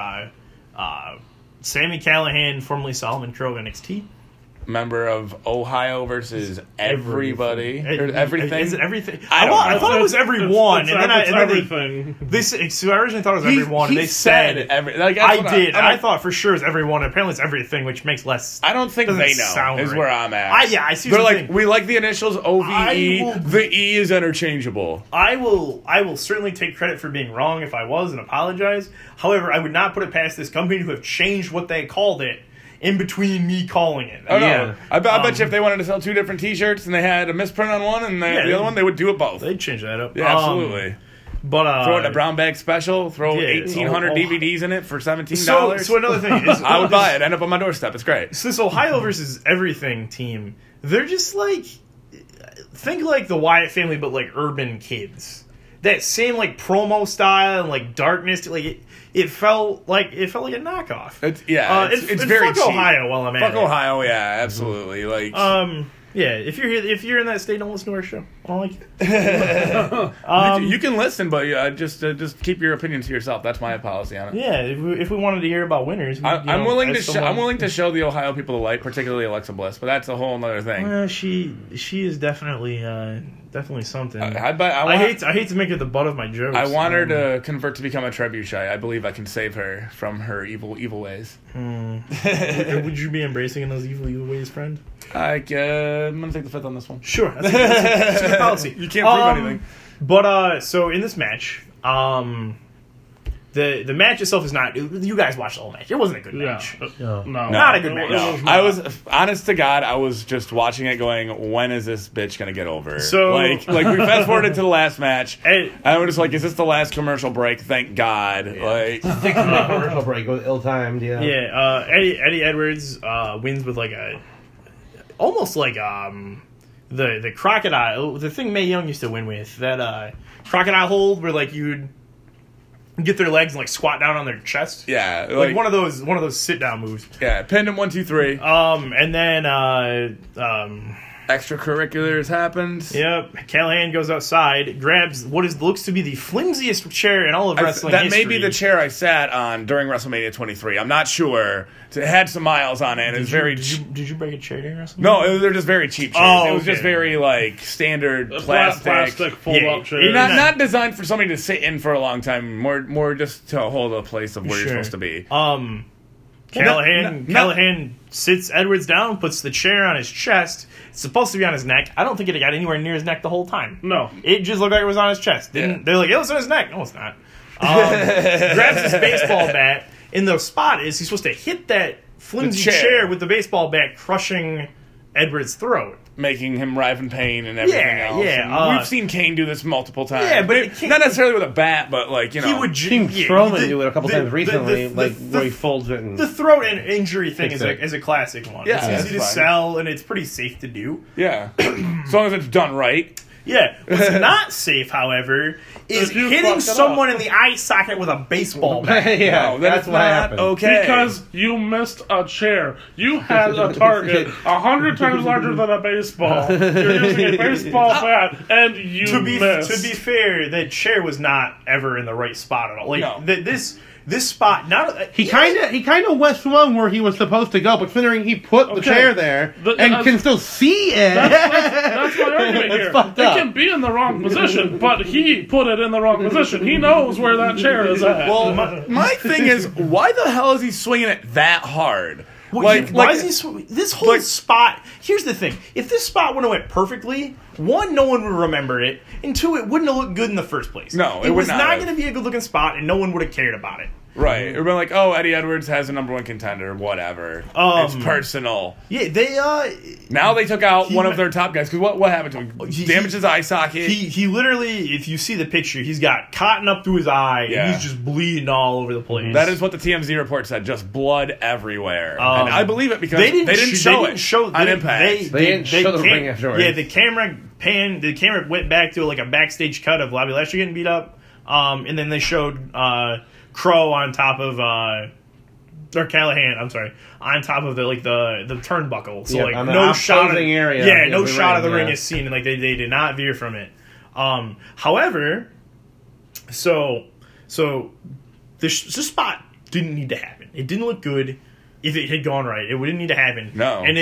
Sami Callihan, formerly Solomon Crow of NXT. Member of Ohio versus everybody. Or everything. Is it everything? I don't know. I thought it was everyone, It's and then everything. so I originally thought it was everyone, and they said every. Like, that's I what did. I'm I like, thought for sure it's everyone. Apparently, it's everything, which makes less. I don't think doesn't they know. sound Is right. where I'm at. I see. They're what you're like, saying. we like the initials OVE. I will- The E is interchangeable. I will certainly take credit for being wrong if I was and apologize. However, I would not put it past this company to have changed what they called it in between me calling it. Oh, no. Yeah. I bet you if they wanted to sell two different T-shirts and they had a misprint on one and the other one, they would do it both. They'd change that up. Yeah, absolutely. But Throw it in a brown bag special. Throw yeah, 1,800 oh, DVDs in it for $17. So another thing is, I would buy it. End up on my doorstep. It's great. So this Ohio versus everything team, they're just like, think like the Wyatt family, but like urban kids. That same like promo style and like darkness, like it felt like a knockoff. It's And very fuck cheap. Ohio while I'm at Fuck it. Ohio, yeah, absolutely. Like, Yeah, if you're in that state, don't listen to our show. I don't like it. you can listen, but just keep your opinions to yourself. That's my policy on it. Yeah, if we wanted to hear about winners, I'm willing to show the Ohio people the light, particularly Alexa Bliss, but that's a whole other thing. She is definitely something. I hate to make her the butt of my jokes. I want her to convert to become a trebuchet. I believe I can save her from her evil ways. Would you be embracing in those evil ways, friend? I'm gonna take the fifth on this one. Sure, that's a good policy. You can't prove anything. But so in this match, the match itself is not. You guys watched the whole match. It wasn't a good match. No. Not a good match. No. I was honest to God. I was just watching it, going, "When is this bitch gonna get over?" So- like we fast forwarded to the last match, Hey. and I was just like, "Is this the last commercial break?" Thank God. Like, 6-minute commercial break was ill-timed, yeah. Yeah, Eddie Edwards wins with like almost like the crocodile, the thing Mae Young used to win with, that crocodile hold where like you'd get their legs and like squat down on their chest. Yeah, like one of those sit down moves. Yeah, pinned him 1, 2, 3. And then Extracurriculars happened. Yep. Callahan goes outside, grabs what looks to be the flimsiest chair in all of wrestling that history. may be the chair I sat on during WrestleMania 23. I'm not sure. It had some miles on it. Did you break a chair during WrestleMania? No, they're just very cheap chairs. Oh, it was just very like standard plastic fold-up chair. Not designed for somebody to sit in for a long time. More just to hold a place of where you're supposed to be. Callahan sits Edwards down, puts the chair on his chest. It's supposed to be on his neck. I don't think it got anywhere near his neck the whole time. No. It just looked like it was on his chest. They're like, it was on his neck. No, it's not. Grabs his baseball bat, and the spot is he's supposed to hit that flimsy chair with the baseball bat, crushing Edwards' throat. Making him writhe in pain and everything else. Yeah. We've seen Kane do this multiple times. Yeah, but not necessarily with a bat, but like, you know. He would Strowman do it a couple times recently, where he folds it. The throat and injury thing is a classic one. Yeah, it's easy to sell, and it's pretty safe to do. Yeah. As long as it's done right. Yeah. What's not safe, however, is hitting someone in the eye socket with a baseball bat. Yeah, no, that's what happened. Okay. Because you missed a chair. You had a target 100 times larger than a baseball. You're using a baseball bat, and you missed. To be fair, that chair was not ever in the right spot at all. Like, no. This spot, he kind of went swung where he was supposed to go, but considering he put the chair there and can still see it. That's my argument here. It can be in the wrong position, but he put it in the wrong position. He knows where that chair is at. Well, my thing is, why the hell is he swinging it that hard? Well, why is he this whole spot? Here's the thing: if this spot would have went perfectly, one, no one would remember it, and two, it wouldn't have looked good in the first place. No, it was not going to be a good-looking spot, and no one would have cared about it. Right. It would be like, oh, Eddie Edwards has a #1 contender, whatever. It's personal. Yeah, they now they took out one of their top guys, because what happened to him? Damaged his eye socket. He literally, if you see the picture, he's got cotton up through his eye, and he's just bleeding all over the place. That is what the TMZ report said, just blood everywhere. And I believe it because they didn't show on Impact. They didn't show the ring afterwards. Yeah, the camera went back to like a backstage cut of Bobby Lashley getting beat up, and then they showed Crow on top of or Callahan, I'm sorry, on top of the turnbuckle. So like no shot of the area. Yeah, no shot of the ring is seen, and like they did not veer from it. However, so this spot didn't need to happen. It didn't look good. If it had gone right, it wouldn't need to happen. No, and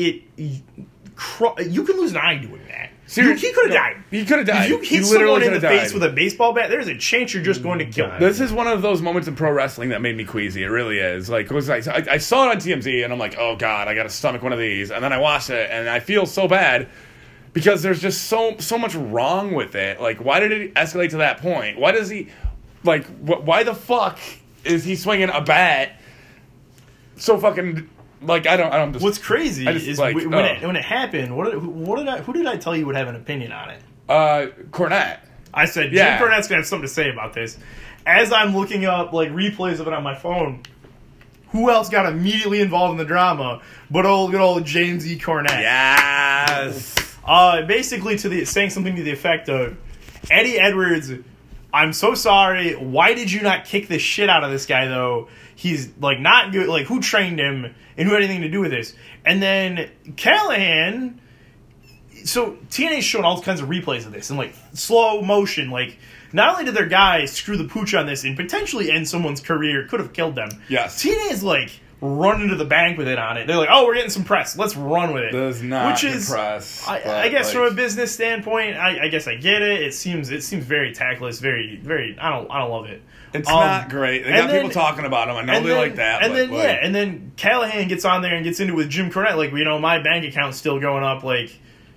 you can lose an eye doing that. Seriously, he could have died. He could have died. If you hit someone in the face with a baseball bat, there's a chance you're just going to kill him. This is one of those moments in pro wrestling that made me queasy. It really is. Like, I saw it on TMZ, and I'm like, oh god, I got to stomach one of these. And then I watched it, and I feel so bad because there's just so much wrong with it. Like, why did it escalate to that point? Why does he, like, why the fuck is he swinging a bat so fucking? Like, I don't. What's crazy is when it happened. Who did I tell you would have an opinion on it? Cornette. I said Jim Cornette's gonna have something to say about this. As I'm looking up like replays of it on my phone, who else got immediately involved in the drama but good old James E. Cornette? Yes. Basically, saying something to the effect of, Eddie Edwards, I'm so sorry. Why did you not kick the shit out of this guy though? He's like not good. Like, who trained him and who had anything to do with this? And then Callahan. So TNA's shown all kinds of replays of this in like slow motion. Like, not only did their guy screw the pooch on this and potentially end someone's career, could have killed them. Yes. TNA is like running to the bank with it on it. They're like, oh, we're getting some press. Let's run with it. Does not press. I guess from a business standpoint, I guess I get it. It seems very tactless. Very, very. I don't love it. It's not great. They got people talking about him. I know they like that. And then Callahan gets on there and gets into it with Jim Cornette. Like, my bank account's still going up. Like,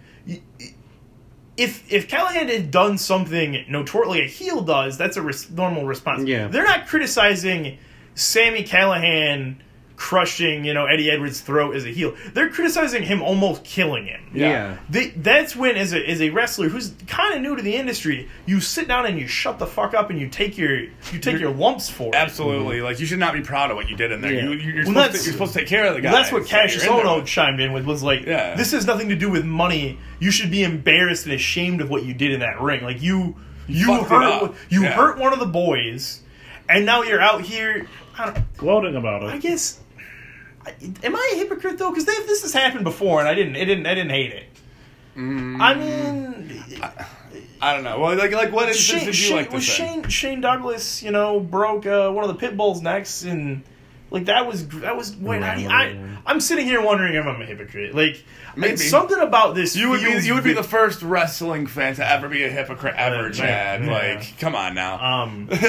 if Callahan had done something notoriously a heel does, that's a normal response. Yeah. They're not criticizing Sami Callahan crushing, Eddie Edwards' throat as a heel. They're criticizing him almost killing him. Yeah. That's when, as a wrestler who's kind of new to the industry, you sit down and you shut the fuck up and you take your lumps for it. Absolutely. Like, you should not be proud of what you did in there. Yeah. You're supposed to take care of the guy. Well, that's what Cassius Ohno chimed in with, was like, this has nothing to do with money. You should be embarrassed and ashamed of what you did in that ring. Like, you hurt one of the boys. and now you're out here. Gloating about I it. guess. Am I a hypocrite though? Because this has happened before, and I didn't hate it. I mean, I don't know. Well, like what instance did you like to was say? Shane Douglas, broke one of the pit bulls' necks, and like that was. Wait, I'm sitting here wondering if I'm a hypocrite. Like, Maybe. Something about this. You would be the first wrestling fan to ever be a hypocrite ever, Chad. yeah. Like, come on now.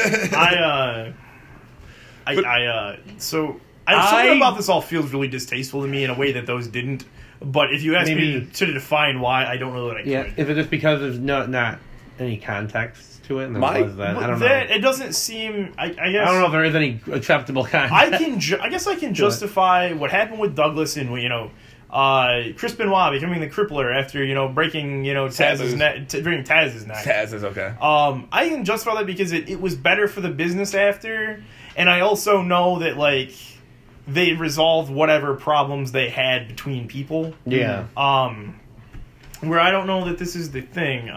Something about this all feels really distasteful to me in a way that those didn't. But if you ask me to define why, I don't know that I could. Yeah, if it's just because there's not any context to it, and there was then I don't know. It doesn't seem. I guess I don't know if there is any acceptable context. I guess I can justify what happened with Douglas and Chris Benoit becoming the crippler after breaking Taz's neck, breaking Taz's neck. Taz is okay. I can justify that because it was better for the business after, and I also know that they resolved whatever problems they had between people. Yeah. Where I don't know that this is the thing.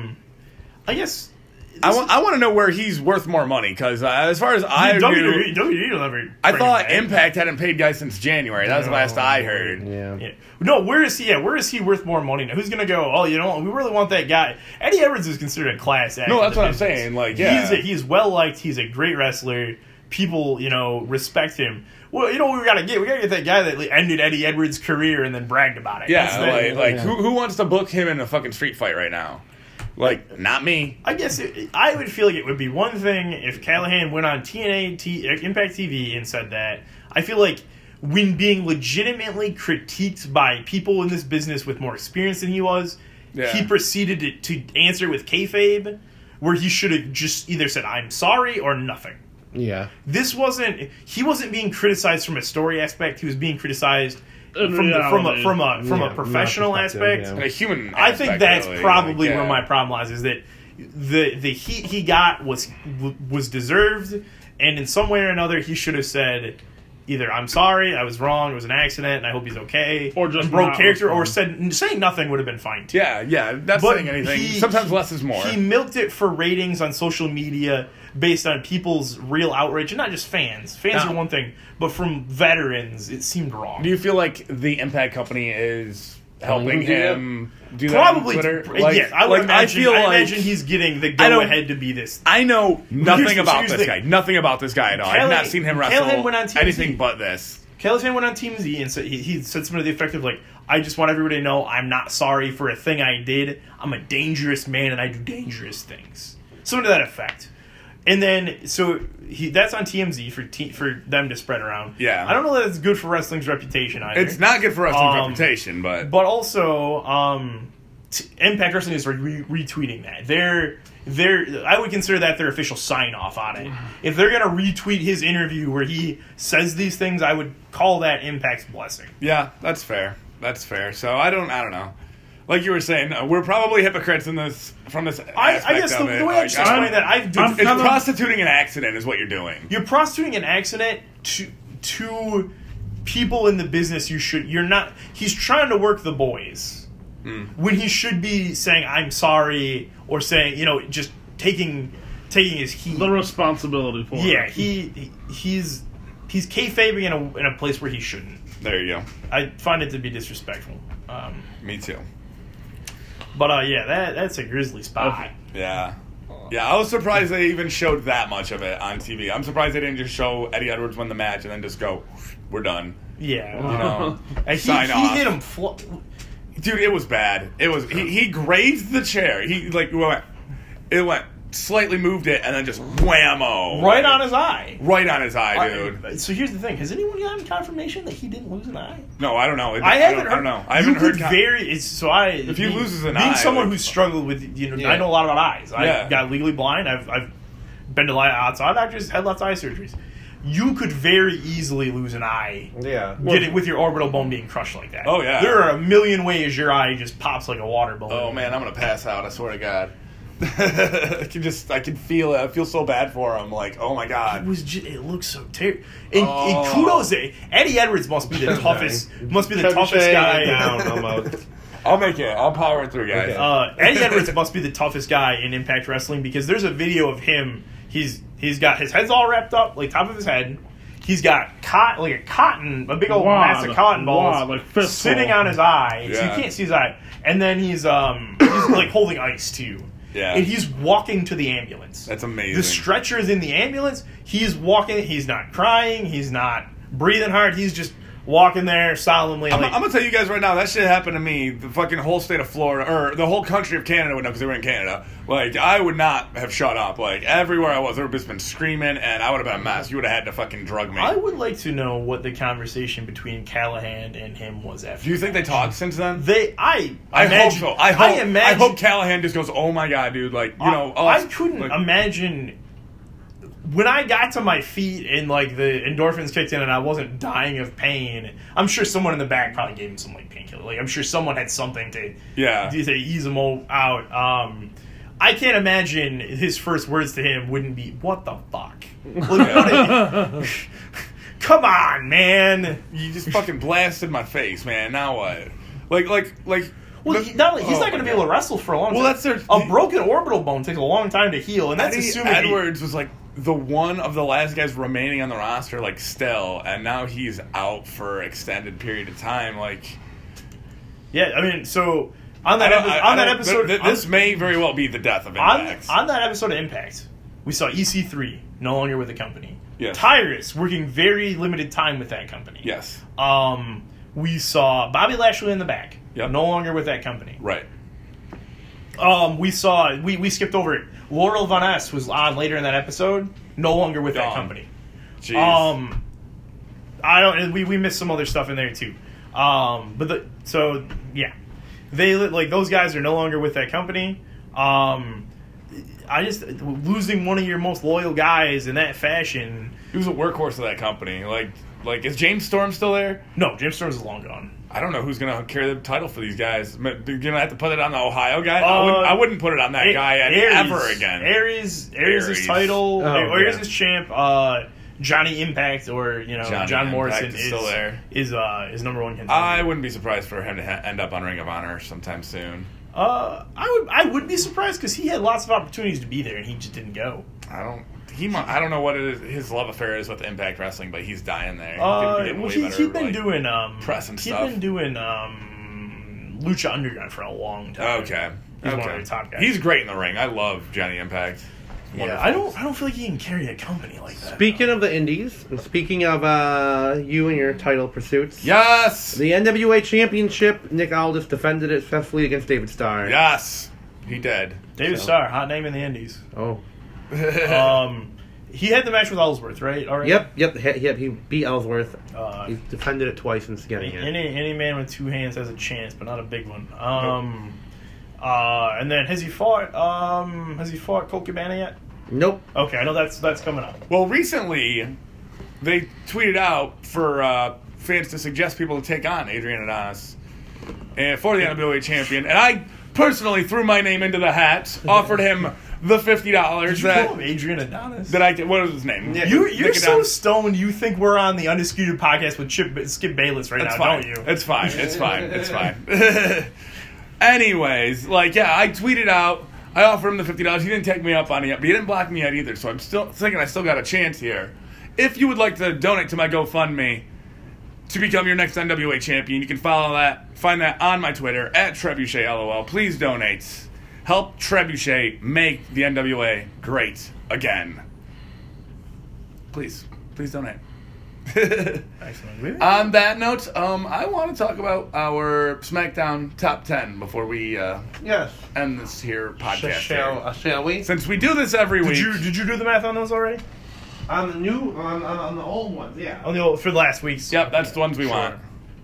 I guess I want to know where he's worth more money because as far as I knew, WWE will never. I thought Impact hadn't paid guys since January. That was the last I heard. Yeah. No, where is he? Yeah, where is he worth more money now? Who's gonna go? Oh, we really want that guy. Eddie Edwards is considered a class act. No, that's what I'm saying. Like, yeah, he's well liked. He's a great wrestler. People, respect him. Well, what we gotta get? We gotta get that guy that ended Eddie Edwards' career and then bragged about it. Yeah, who wants to book him in a fucking street fight right now? Like, not me. I guess I would feel like it would be one thing if Callahan went on TNA Impact TV and said that. I feel like when being legitimately critiqued by people in this business with more experience than he was, he proceeded to answer with kayfabe, where he should have just either said "I'm sorry" or nothing. Yeah. He wasn't being criticized from a story aspect. He was being criticized from a professional aspect. Yeah. A human aspect, I think that's really. probably where my problem lies, is that the heat he got was deserved, and in some way or another he should have said either "I'm sorry, I was wrong, it was an accident, and I hope he's okay," or just broke character, or saying nothing would have been fine too. Yeah, that's saying anything. Sometimes less is more. He milked it for ratings on social media based on people's real outrage, and not just fans. Fans are one thing, but from veterans, it seemed wrong. Do you feel like the Impact company is helping him do that Probably, on Twitter? yeah. I imagine he's getting the go-ahead to be this. I know nothing about here's this guy. Nothing about this guy at all. I've not seen him wrestle went on TMZ. anything but this. Callahan went on TMZ and said he said something to the effect of "I just want everybody to know I'm not sorry for a thing I did. I'm a dangerous man and I do dangerous things." Something to that effect. And then, that's on TMZ for them to spread around. Yeah. I don't know that it's good for wrestling reputation either. It's not good for wrestling's reputation, but also, Impact Wrestling is retweeting that. I would consider that their official sign-off on it. If they're going to retweet his interview where he says these things, I would call that Impact's blessing. yeah, that's fair. That's fair. So I don't know. Like you were saying, we're probably hypocrites in this from this aspect I guess the way I just explain that it's prostituting an accident is what you're doing. You're prostituting an accident to people in the business. You're not. He's trying to work the boys when he should be saying "I'm sorry" or saying just taking his heat. The responsibility for it. Yeah, he's kayfabing in a place where he shouldn't. There you go. I find it to be disrespectful. Me too. But that's a grisly spot. Yeah. Yeah, I was surprised they even showed that much of it on TV. I'm surprised they didn't just show Eddie Edwards win the match and then just go, "We're done." Yeah. Sign off. He hit him. Dude, it was bad. It was he grazed the chair. He went slightly moved it and then just whammo. Right on his eye. Right on his eye, dude. So here's the thing. Has anyone gotten confirmation that he didn't lose an eye? No, I don't know. I haven't I don't know. I haven't heard. If he loses an eye, being someone who's struggled with, I know a lot about eyes. I got legally blind. I've been to lots of eye doctors, had lots of eye surgeries. You could very easily lose an eye. Yeah. Get it with your orbital bone being crushed like that. Oh, yeah. There are a million ways your eye just pops like a water balloon. Oh man, I'm gonna pass out. I swear to God. I can feel it. I feel so bad for him. Like, oh my God. It looks so terrible. And kudos to Eddie Edwards. Must be the toughest. Must be the toughest guy. I'll make it. I'll power it through, guys. Eddie Edwards must be the toughest guy in Impact Wrestling because there's a video of him. He's He's got his head's all wrapped up, like top of his head. He's got a big old mass of cotton balls like fistful. sitting on his eye, so Yeah. you can't see his eye. And then he's like holding ice too. Yeah. And he's walking to the ambulance. That's amazing. The stretcher is in the ambulance. He's walking. He's not crying. He's not breathing hard. He's just walking there solemnly. I'm gonna tell you guys right now, that shit happened to me. The fucking whole state of Florida, or the whole country of Canada would know because they were in Canada. Like, I would not have shut up. Like, everywhere I was, there would have just been screaming, and I would have been a mess. You would have had to fucking drug me. I would like to know what the conversation between Callahan and him was after. Do you think they talked since then? I hope so. I imagine, hope Callahan just goes, "Oh my god, dude!" Like, you know, I couldn't imagine when I got to my feet and like the endorphins kicked in and I wasn't dying of pain. I'm sure someone in the back probably gave him some like painkiller. Like I'm sure someone had something to ease him out. I can't imagine his first words to him wouldn't be "What the fuck." Come on, man. You just fucking blasted my face, man. Now what? Like. Well, he's not going to be able to wrestle for a long time. Well, that's a broken orbital bone takes a long time to heal, and that's Eddie assuming Edwards was like the one of the last guys remaining on the roster, like still, and now he's out for extended period of time. Like, yeah, I mean, so on that episode, this may very well be the death of Impact. On that episode of Impact, we saw EC3 no longer with the company. Yes. Tyrus working very limited time with that company. Yes. We saw Bobby Lashley in the back. Yep. No longer with that company. Right. We skipped over it. Laurel Von Ness was on later in that episode. No longer with that company. Jeez. We missed some other stuff in there too. They like those guys are no longer with that company. Losing one of your most loyal guys in that fashion. He was a workhorse of that company. Like is James Storm still there? No, James Storm is long gone. I don't know who's going to carry the title for these guys. You're going to have to put it on the Ohio guy? I wouldn't put it on that guy ever again. Aries is title. Aries is champ. Johnny Impact or John Morrison is still there. Is number one contender. I wouldn't be surprised for him to end up on Ring of Honor sometime soon. I would be surprised because he had lots of opportunities to be there and he just didn't go. I don't know what his love affair is with Impact Wrestling, but he's dying there. He'd been doing press and stuff. He'd been doing Lucha Underground for a long time. Okay, he's one of the top guys. He's great in the ring. I love Johnny Impact. Yeah, I don't feel like he can carry a company like that. Speaking of the indies, and speaking of you and your title pursuits, yes, the NWA Championship, Nick Aldis defended it successfully against David Starr. Yes, he did. David Starr, hot name in the indies. Oh. He had the match with Ellsworth, right? Already? Yep. He beat Ellsworth. He defended it twice since getting it. Any man with two hands has a chance, but not a big one. And then has he fought Colt Cabana yet? Nope. Okay, I know that's coming up. Well, recently they tweeted out for fans to suggest people to take on Adrian Adonis and for the NWA champion, and I personally threw my name into the hat, offered him the $50. Did you call him Adrian Adonis? What was his name? Yeah, you're so stoned. You think we're on the Undisputed Podcast with Skip Bayless right now, don't you? It's fine. It's fine. Anyways, I tweeted out. I offered him the $50. He didn't take me up on it yet, but he didn't block me yet either. So I'm still thinking I still got a chance here. If you would like to donate to my GoFundMe to become your next NWA champion, you can find that on my Twitter at TrebuchetLOL. Please donate. Help Trebuchet make the NWA great again. Please donate. Excellent. On that note, I want to talk about our SmackDown Top 10 before we end this here podcast. Shall we? Since we do this every week. Did you do the math on those already? On the new, on the old ones, yeah. On the old for last week's. Yep, that's the ones we want.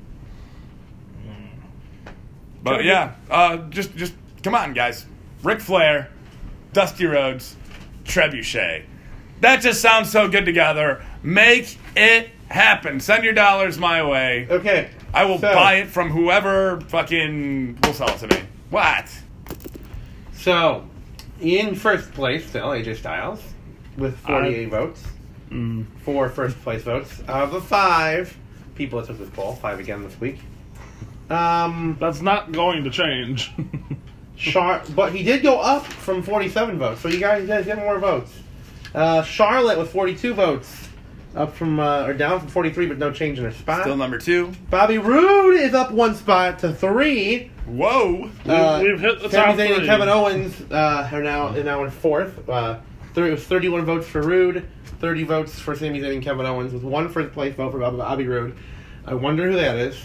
But just come on, guys. Ric Flair, Dusty Rhodes, Trebuchet. That just sounds so good together. Make it happen. Send your dollars my way. Okay. I will buy it from whoever fucking will sell it to me. What? So, in first place, still, AJ Styles, with 48 votes. 4 first place votes. The 5 people that took this poll, 5 again this week. That's not going to change. But he did go up from 47 votes, so you guys get more votes. Charlotte with 42 votes. Up from, or down from 43, but no change in her spot. Still number 2. Bobby Roode is up 1 spot to 3. Whoa. We've hit the top Sami Zayn 3. and Kevin Owens are now in 4th. It was 31 votes for Roode, 30 votes for Sami Zayn and Kevin Owens, with 1 first place vote for Bobby Roode. I wonder who that is.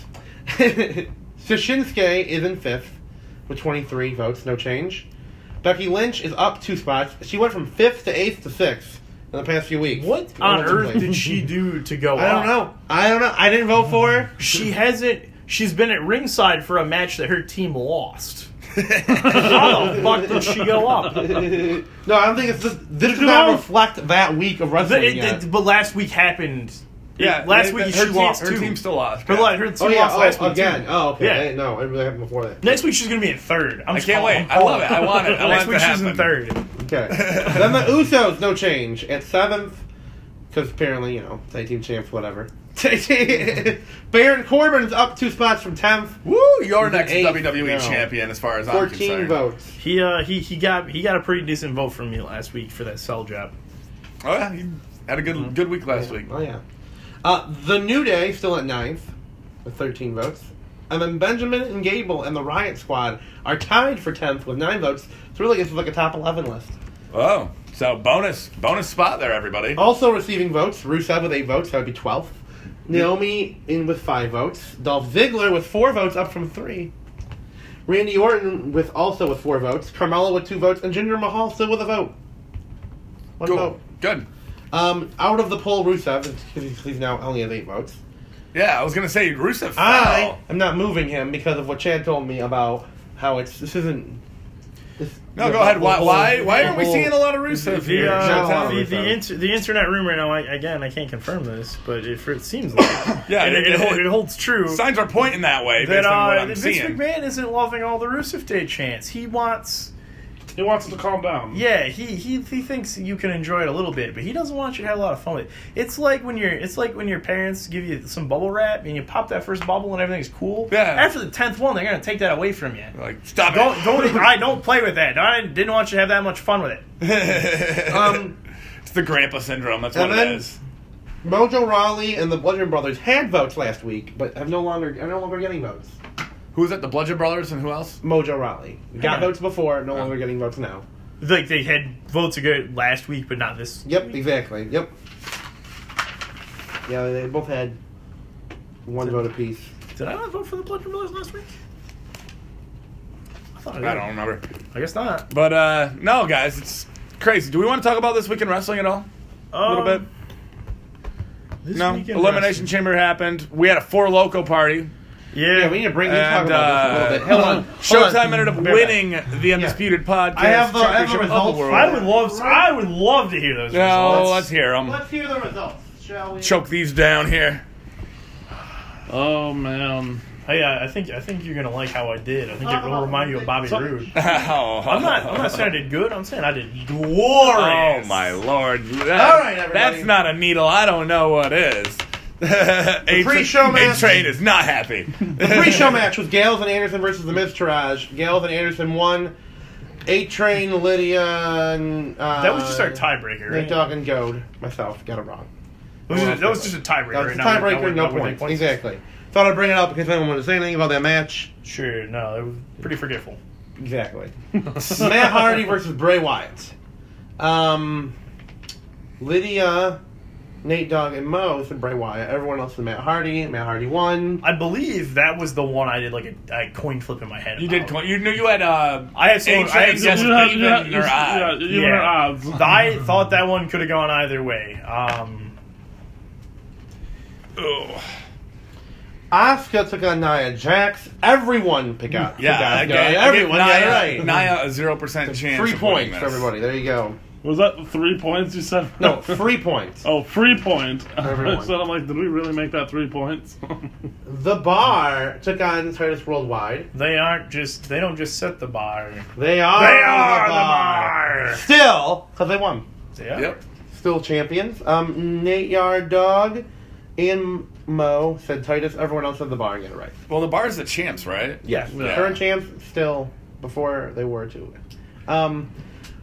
Shinsuke is in 5th with 23 votes, no change. Becky Lynch is up 2 spots. She went from 5th to 8th to 6th in the past few weeks. What on earth did she do to go I don't know. I didn't vote for her. She's been at ringside for a match that her team lost. How the fuck did she go up? No, I don't think it's this does not reflect that week of wrestling yet. But last week happened. Yeah, last week she lost Her too. team still lost. Her team lost last week again. too. Oh, okay. Yeah. No, it really happened before that. Next week she's gonna be in 3rd. I can't wait. I love it. I want it. I Next want week it to she's in happen. 3rd. Okay. Then the Usos, no change. At 7th, because apparently, tag team champs, whatever. Baron Corbin's up 2 spots from 10th. Woo! Your next Eighth, WWE no. champion, as far as I'm 14 concerned. votes. He got a pretty decent vote from me last week for that cell job. Oh yeah, he had a good week last week. Oh, yeah. The New Day, still at 9th, with 13 votes. And then Benjamin and Gable and the Riot Squad are tied for 10th with 9 votes. So really, it's like a top 11 list. Oh, so bonus spot there, everybody. Also receiving votes, Rusev with 8 votes, that would be 12th. Naomi in with 5 votes. Dolph Ziggler with 4 votes, up from 3. Randy Orton with 4 votes. Carmella with 2 votes, and Jinder Mahal still with a vote. One Cool. vote. Good. Out of the poll, Rusev, because he's now only has 8 votes. Yeah, I was gonna say Rusev fell. I am not moving him because of what Chad told me about how this isn't. No, go ahead. Why aren't we seeing a lot of Rusev here? The internet rumor now. I can't confirm this, but it seems like Yeah, it holds true. Signs are pointing that way That based on what I'm Vince seeing. McMahon isn't loving all the Rusev Day chants. He wants it to calm down. Yeah, he thinks you can enjoy it a little bit, but he doesn't want you to have a lot of fun with it. It's like when your parents give you some bubble wrap and you pop that first bubble and everything's cool. Yeah. After the 10th one, they're gonna take that away from you. Like, stop Don't play with that. I didn't want you to have that much fun with it. It's the grandpa syndrome. That's what And it then- is. Mojo Rawley and the Bludgeon Brothers had votes last week, but are no longer getting votes. Who's it? The Bludgeon Brothers and who else? Mojo Rawley got Yeah. votes before, no longer getting votes now. Like they had votes ago last week, but not this. Yep, exactly. Yep. Yeah, they both had 1 vote apiece. Did I not vote for the Bludgeon Brothers last week? I thought I did. I don't remember. I guess not. But no, guys, it's crazy. Do we want to talk about this week in wrestling at all? A little bit. This No. week in Elimination wrestling. Chamber happened. We had a 4 Loco party. Yeah, we need to talk about this a little bit. Hold on. Showtime ended up Bear winning the Undisputed Podcast I have the Championship of the results. World. I would love to hear those No, results. let's hear them. Let's hear the results, shall we? Choke these down here. Oh man. Hey, I think you're gonna like how I did. I think it will remind you of Bobby Roode. I'm not saying I did good. I'm saying I did glorious. Oh my lord! All right, everybody. That's not a needle. I don't know what is. pre-show match. A-Train is not happy. The pre-show match was Gales and Anderson versus the Miz Taraj. Gales and Anderson won. A-Train, Lydia, and That was just our tiebreaker, Nate right? Dogg and Goad. Myself got it wrong. That was just a tiebreaker. That was a right? tiebreaker, no points. Exactly. Thought I'd bring it up because I don't want to say anything about that match. Sure, no, they were pretty forgetful. Exactly. Matt Hardy versus Bray Wyatt. Lydia, Nate Dogg, and Mo said Bray Wyatt. Everyone else said Matt Hardy. Matt Hardy won. I believe that was the one I did like a coin flip in my head. You about. did. You knew you had. I had someone. I had Yes, someone- even or odd. You were odds. I thought that one could have gone either way. Asuka took on Nia Jax. Everyone pick up. Yeah, I gave everyone got it right. Nia a 0% chance. 3 of winning points this. for everybody. There you go. Was that 3 points you said? No, 3 points. Oh, 3 points. Everyone. So I'm like, did we really make that 3 points? The Bar took on Titus Worldwide. They don't just set the bar. They are the Bar. Still, because they won. Yeah. Yep. Still champions. Nate Yard Dog and Mo said Titus. Everyone else said the Bar and get it right. Well, the Bar's the champs, right? Yes. Yeah. Current champs still before they were too.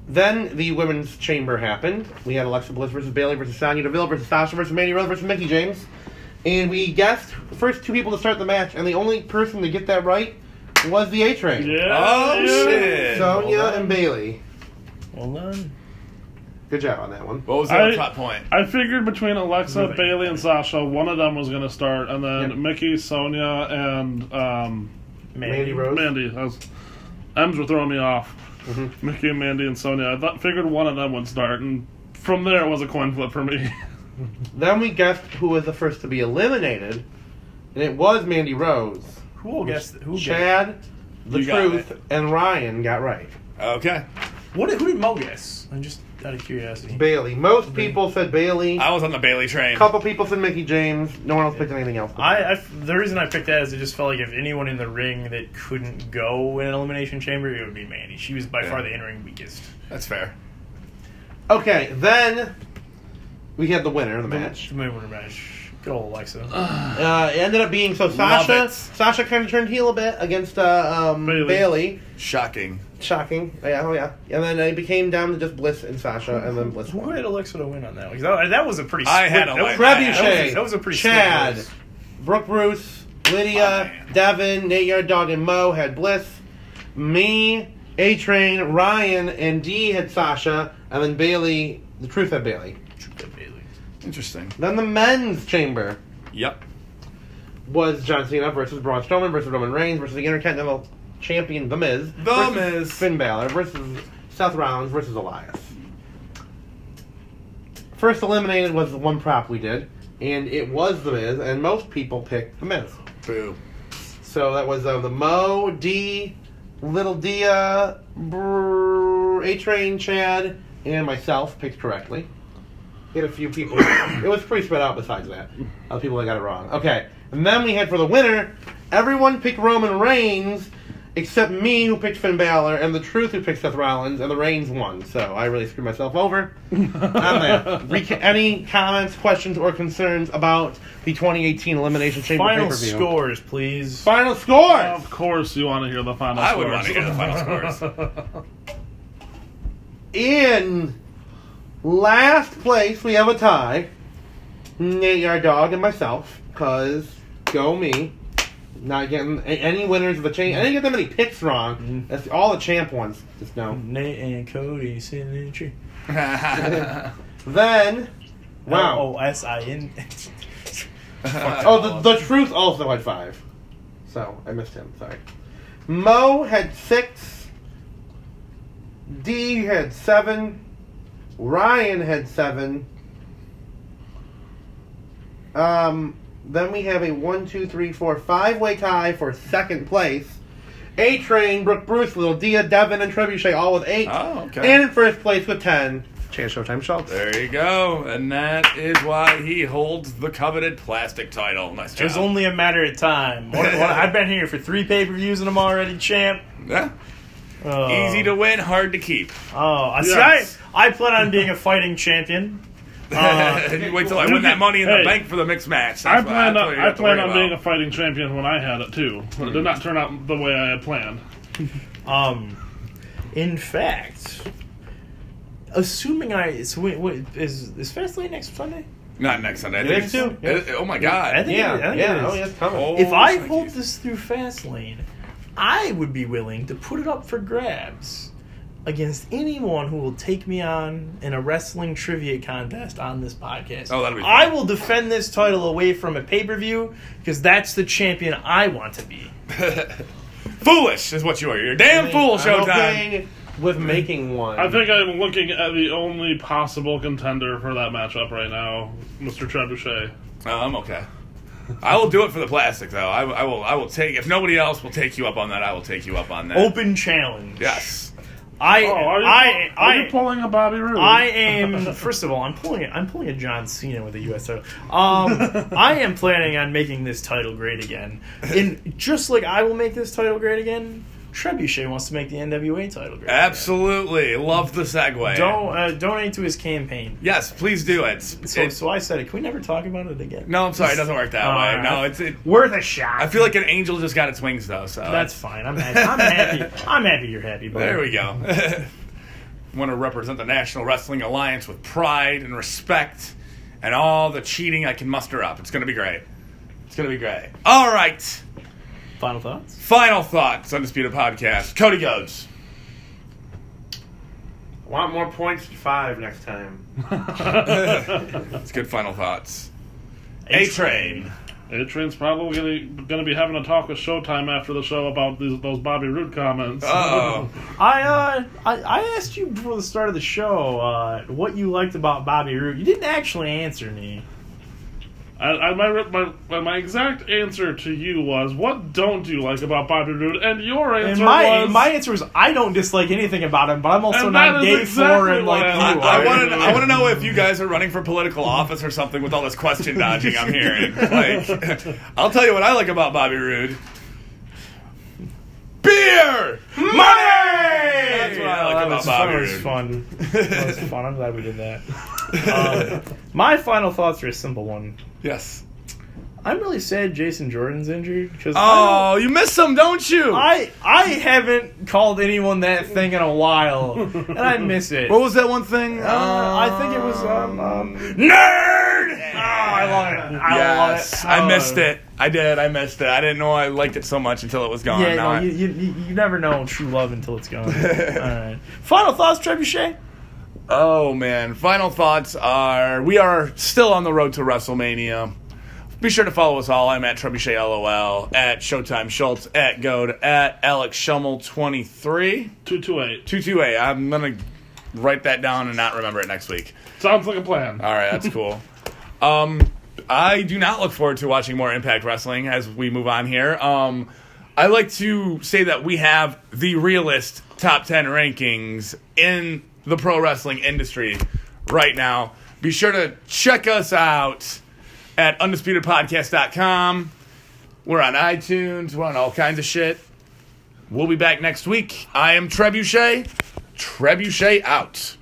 Then the women's chamber happened. We had Alexa Bliss versus Bayley versus Sonya Deville versus Sasha versus Mandy Rose versus Mickie James. And we guessed the first 2 people to start the match, and the only person to get that right was the A-Train. Yeah. Oh, yeah. shit. Sonya and Bayley. Well done. Good job on that one. What was the top point? I figured between Alexa, Really? Bayley, and Sasha, one of them was going to start, and then Yep. Mickey, Sonya, and Mandy Rose. Mandy. M's were throwing me off. Mm-hmm. Mickey and Mandy and Sonya. Figured one of them would start, and from there it was a coin flip for me. Then we guessed who was the first to be eliminated, and it was Mandy Rose. Who will guess? Who Chad, The You got Truth, it. and Ryan got right. Okay. Who did Mo guess? I'm just out of curiosity. Bayley. Most people said Bayley. I was on the Bayley train. A couple people said Mickie James. No one else picked anything else. The reason I picked that is it just felt like if anyone in the ring that couldn't go in an elimination chamber, it would be Mandy. She was by far the in-ring weakest. That's fair. Okay, then we had the winner of the match. The winner match. Good old Alexa. It ended up being Love Sasha. it. Sasha kind of turned heel a bit against Bayley. Shocking. Shocking. Oh yeah. And then it became down to just Bliss and Sasha, and then Bliss Who won. had Alexa to win on that one? 'Cause that was a pretty. I split, had Alexa. Trebuchet. That was a pretty Chad, split race. Brooke Bruce, Lydia, Oh, man. Devin, Nate Yard Dog, and Mo had Bliss. Me, A-Train, Ryan, and D had Sasha, and then Bayley. The Truth had Bayley. Interesting. Then the men's chamber Yep. was John Cena versus Braun Strowman versus Roman Reigns versus the Intercontinental Champion The Miz. The versus Miz. Finn Balor versus Seth Rollins versus Elias. First eliminated was the one prop we did, and it was The Miz, and most people picked The Miz. Boo. So that was the Mo, D, Little Dia, A-Train, Chad, and myself picked correctly. We had a few people. It was pretty spread out besides that. Other people that got it wrong. Okay. And then we had for the winner, everyone picked Roman Reigns except me who picked Finn Balor and The Truth who picked Seth Rollins, and the Reigns won. So I really screwed myself over on that. Any comments, questions, or concerns about the 2018 Elimination Chamber Final pay-per-view? scores, please. Final scores! Of course you want to hear the final I scores. would want to hear the final scores. In last place, we have a tie. Nate Yard Dog and myself, because go me. Not getting any winners of the champ. I didn't get that many picks wrong. That's all the champ ones. Just know. Nate and Cody sitting in a tree. Then, wow. L-O-S-I-N. Oh, the Truth also had 5. So, I missed him. Sorry. Mo had 6. D had 7. Ryan had 7. Then we have a 5-way tie for second place. A-Train, Brooke Bruce, Little Dia, Devin, and Trebuchet all with 8. Oh, okay. And in first place with 10, Chance Showtime Schultz. There you go. And that is why he holds the coveted plastic title. Nice job. It's only a matter of time. I've been here for 3 pay-per-views and I'm already champ. Yeah. Oh. Easy to win, hard to keep. Yes. I plan on being a fighting champion. You wait till I win that money in the bank for the mixed match. I That's plan what you on have to worry being a about. fighting champion when I had it too. But it did not turn out the way I had planned. In fact, assuming is Fastlane next Sunday? Not next Sunday. I It think is too. Oh my god. I think Yeah, it yeah. is. Oh, yeah, it's coming. Oh, If I thank hold you. this through Fastlane, I would be willing to put it up for grabs against anyone who will take me on in a wrestling trivia contest on this podcast. Oh, that'll be fun. I will defend this title away from a pay-per-view because that's the champion I want to be. Foolish is what you are. You're a damn fool, I'm Showtime. okay with making one. I think I'm looking at the only possible contender for that matchup right now, Mr. Trebuchet. Oh, I'm okay. I will do it for the plastic, though. I will take. If nobody else will take you up on that, I will take you up on that. Open challenge. Yes. Are you pulling a Bobby Roode? I am. First of all, I'm pulling a John Cena with a U.S. title. I am planning on making this title great again, and just like I will make this title great again, Trebuchet wants to make the NWA title great. Absolutely. Love the segue. Again. Donate to his campaign. Yes, please do it. So I said it. Can we never talk about it again? No, I'm sorry. It doesn't work that way. Alright. No, it's. Worth a shot. I feel like an angel just got its wings, though. So That's fine. I'm happy. I'm happy you're happy. Buddy. there we go. want to represent the National Wrestling Alliance with pride and respect and all the cheating I can muster up. It's going to be great. It's going to be great. All right. Final thoughts? Final thoughts, Undisputed Podcast. Cody Goads. I want more points than 5 next time. It's good final thoughts. A-Train. A-Train's probably going to be having a talk with Showtime after the show about those Bobby Roode comments. Uh-oh. I asked you before the start of the show what you liked about Bobby Roode. You didn't actually answer me. My exact answer to you was, what don't you like about Bobby Roode? And your answer And was... my answer was, I don't dislike anything about him, but I'm also And not that is gay exactly for him what like I- you I are. want to know if you guys are running for political office or something with all this question dodging I'm hearing. Like, I'll tell you what I like about Bobby Roode. Beer! Money! That's what I like about Bobby That was Roode. fun. That was fun. I'm glad we did that. My final thoughts are a simple one. Yes. I'm really sad Jason Jordan's injured because Oh, you miss him, don't you? I haven't called anyone that thing in a while, and I miss it. What was that one thing? I think it was Nerd! Oh, I love it. Yes, I love it. I missed it. I did. I missed it. I didn't know I liked it so much until it was gone. Yeah, Now no, I- you never know true love until it's gone. All right. Final thoughts, Trebuchet? Oh, man. Final thoughts are, we are still on the road to WrestleMania. Be sure to follow us all. I'm at Trebuchet LOL, at Showtime Schultz, at Goad, at Alex Schummel 23. 228. 228. I'm going to write that down and not remember it next week. Sounds like a plan. All right, that's cool. I do not look forward to watching more Impact Wrestling as we move on here. I like to say that we have the realest top 10 rankings in the pro wrestling industry right now. Be sure to check us out at UndisputedPodcast.com. We're on iTunes. We're on all kinds of shit. We'll be back next week. I am Trebuchet. Trebuchet out.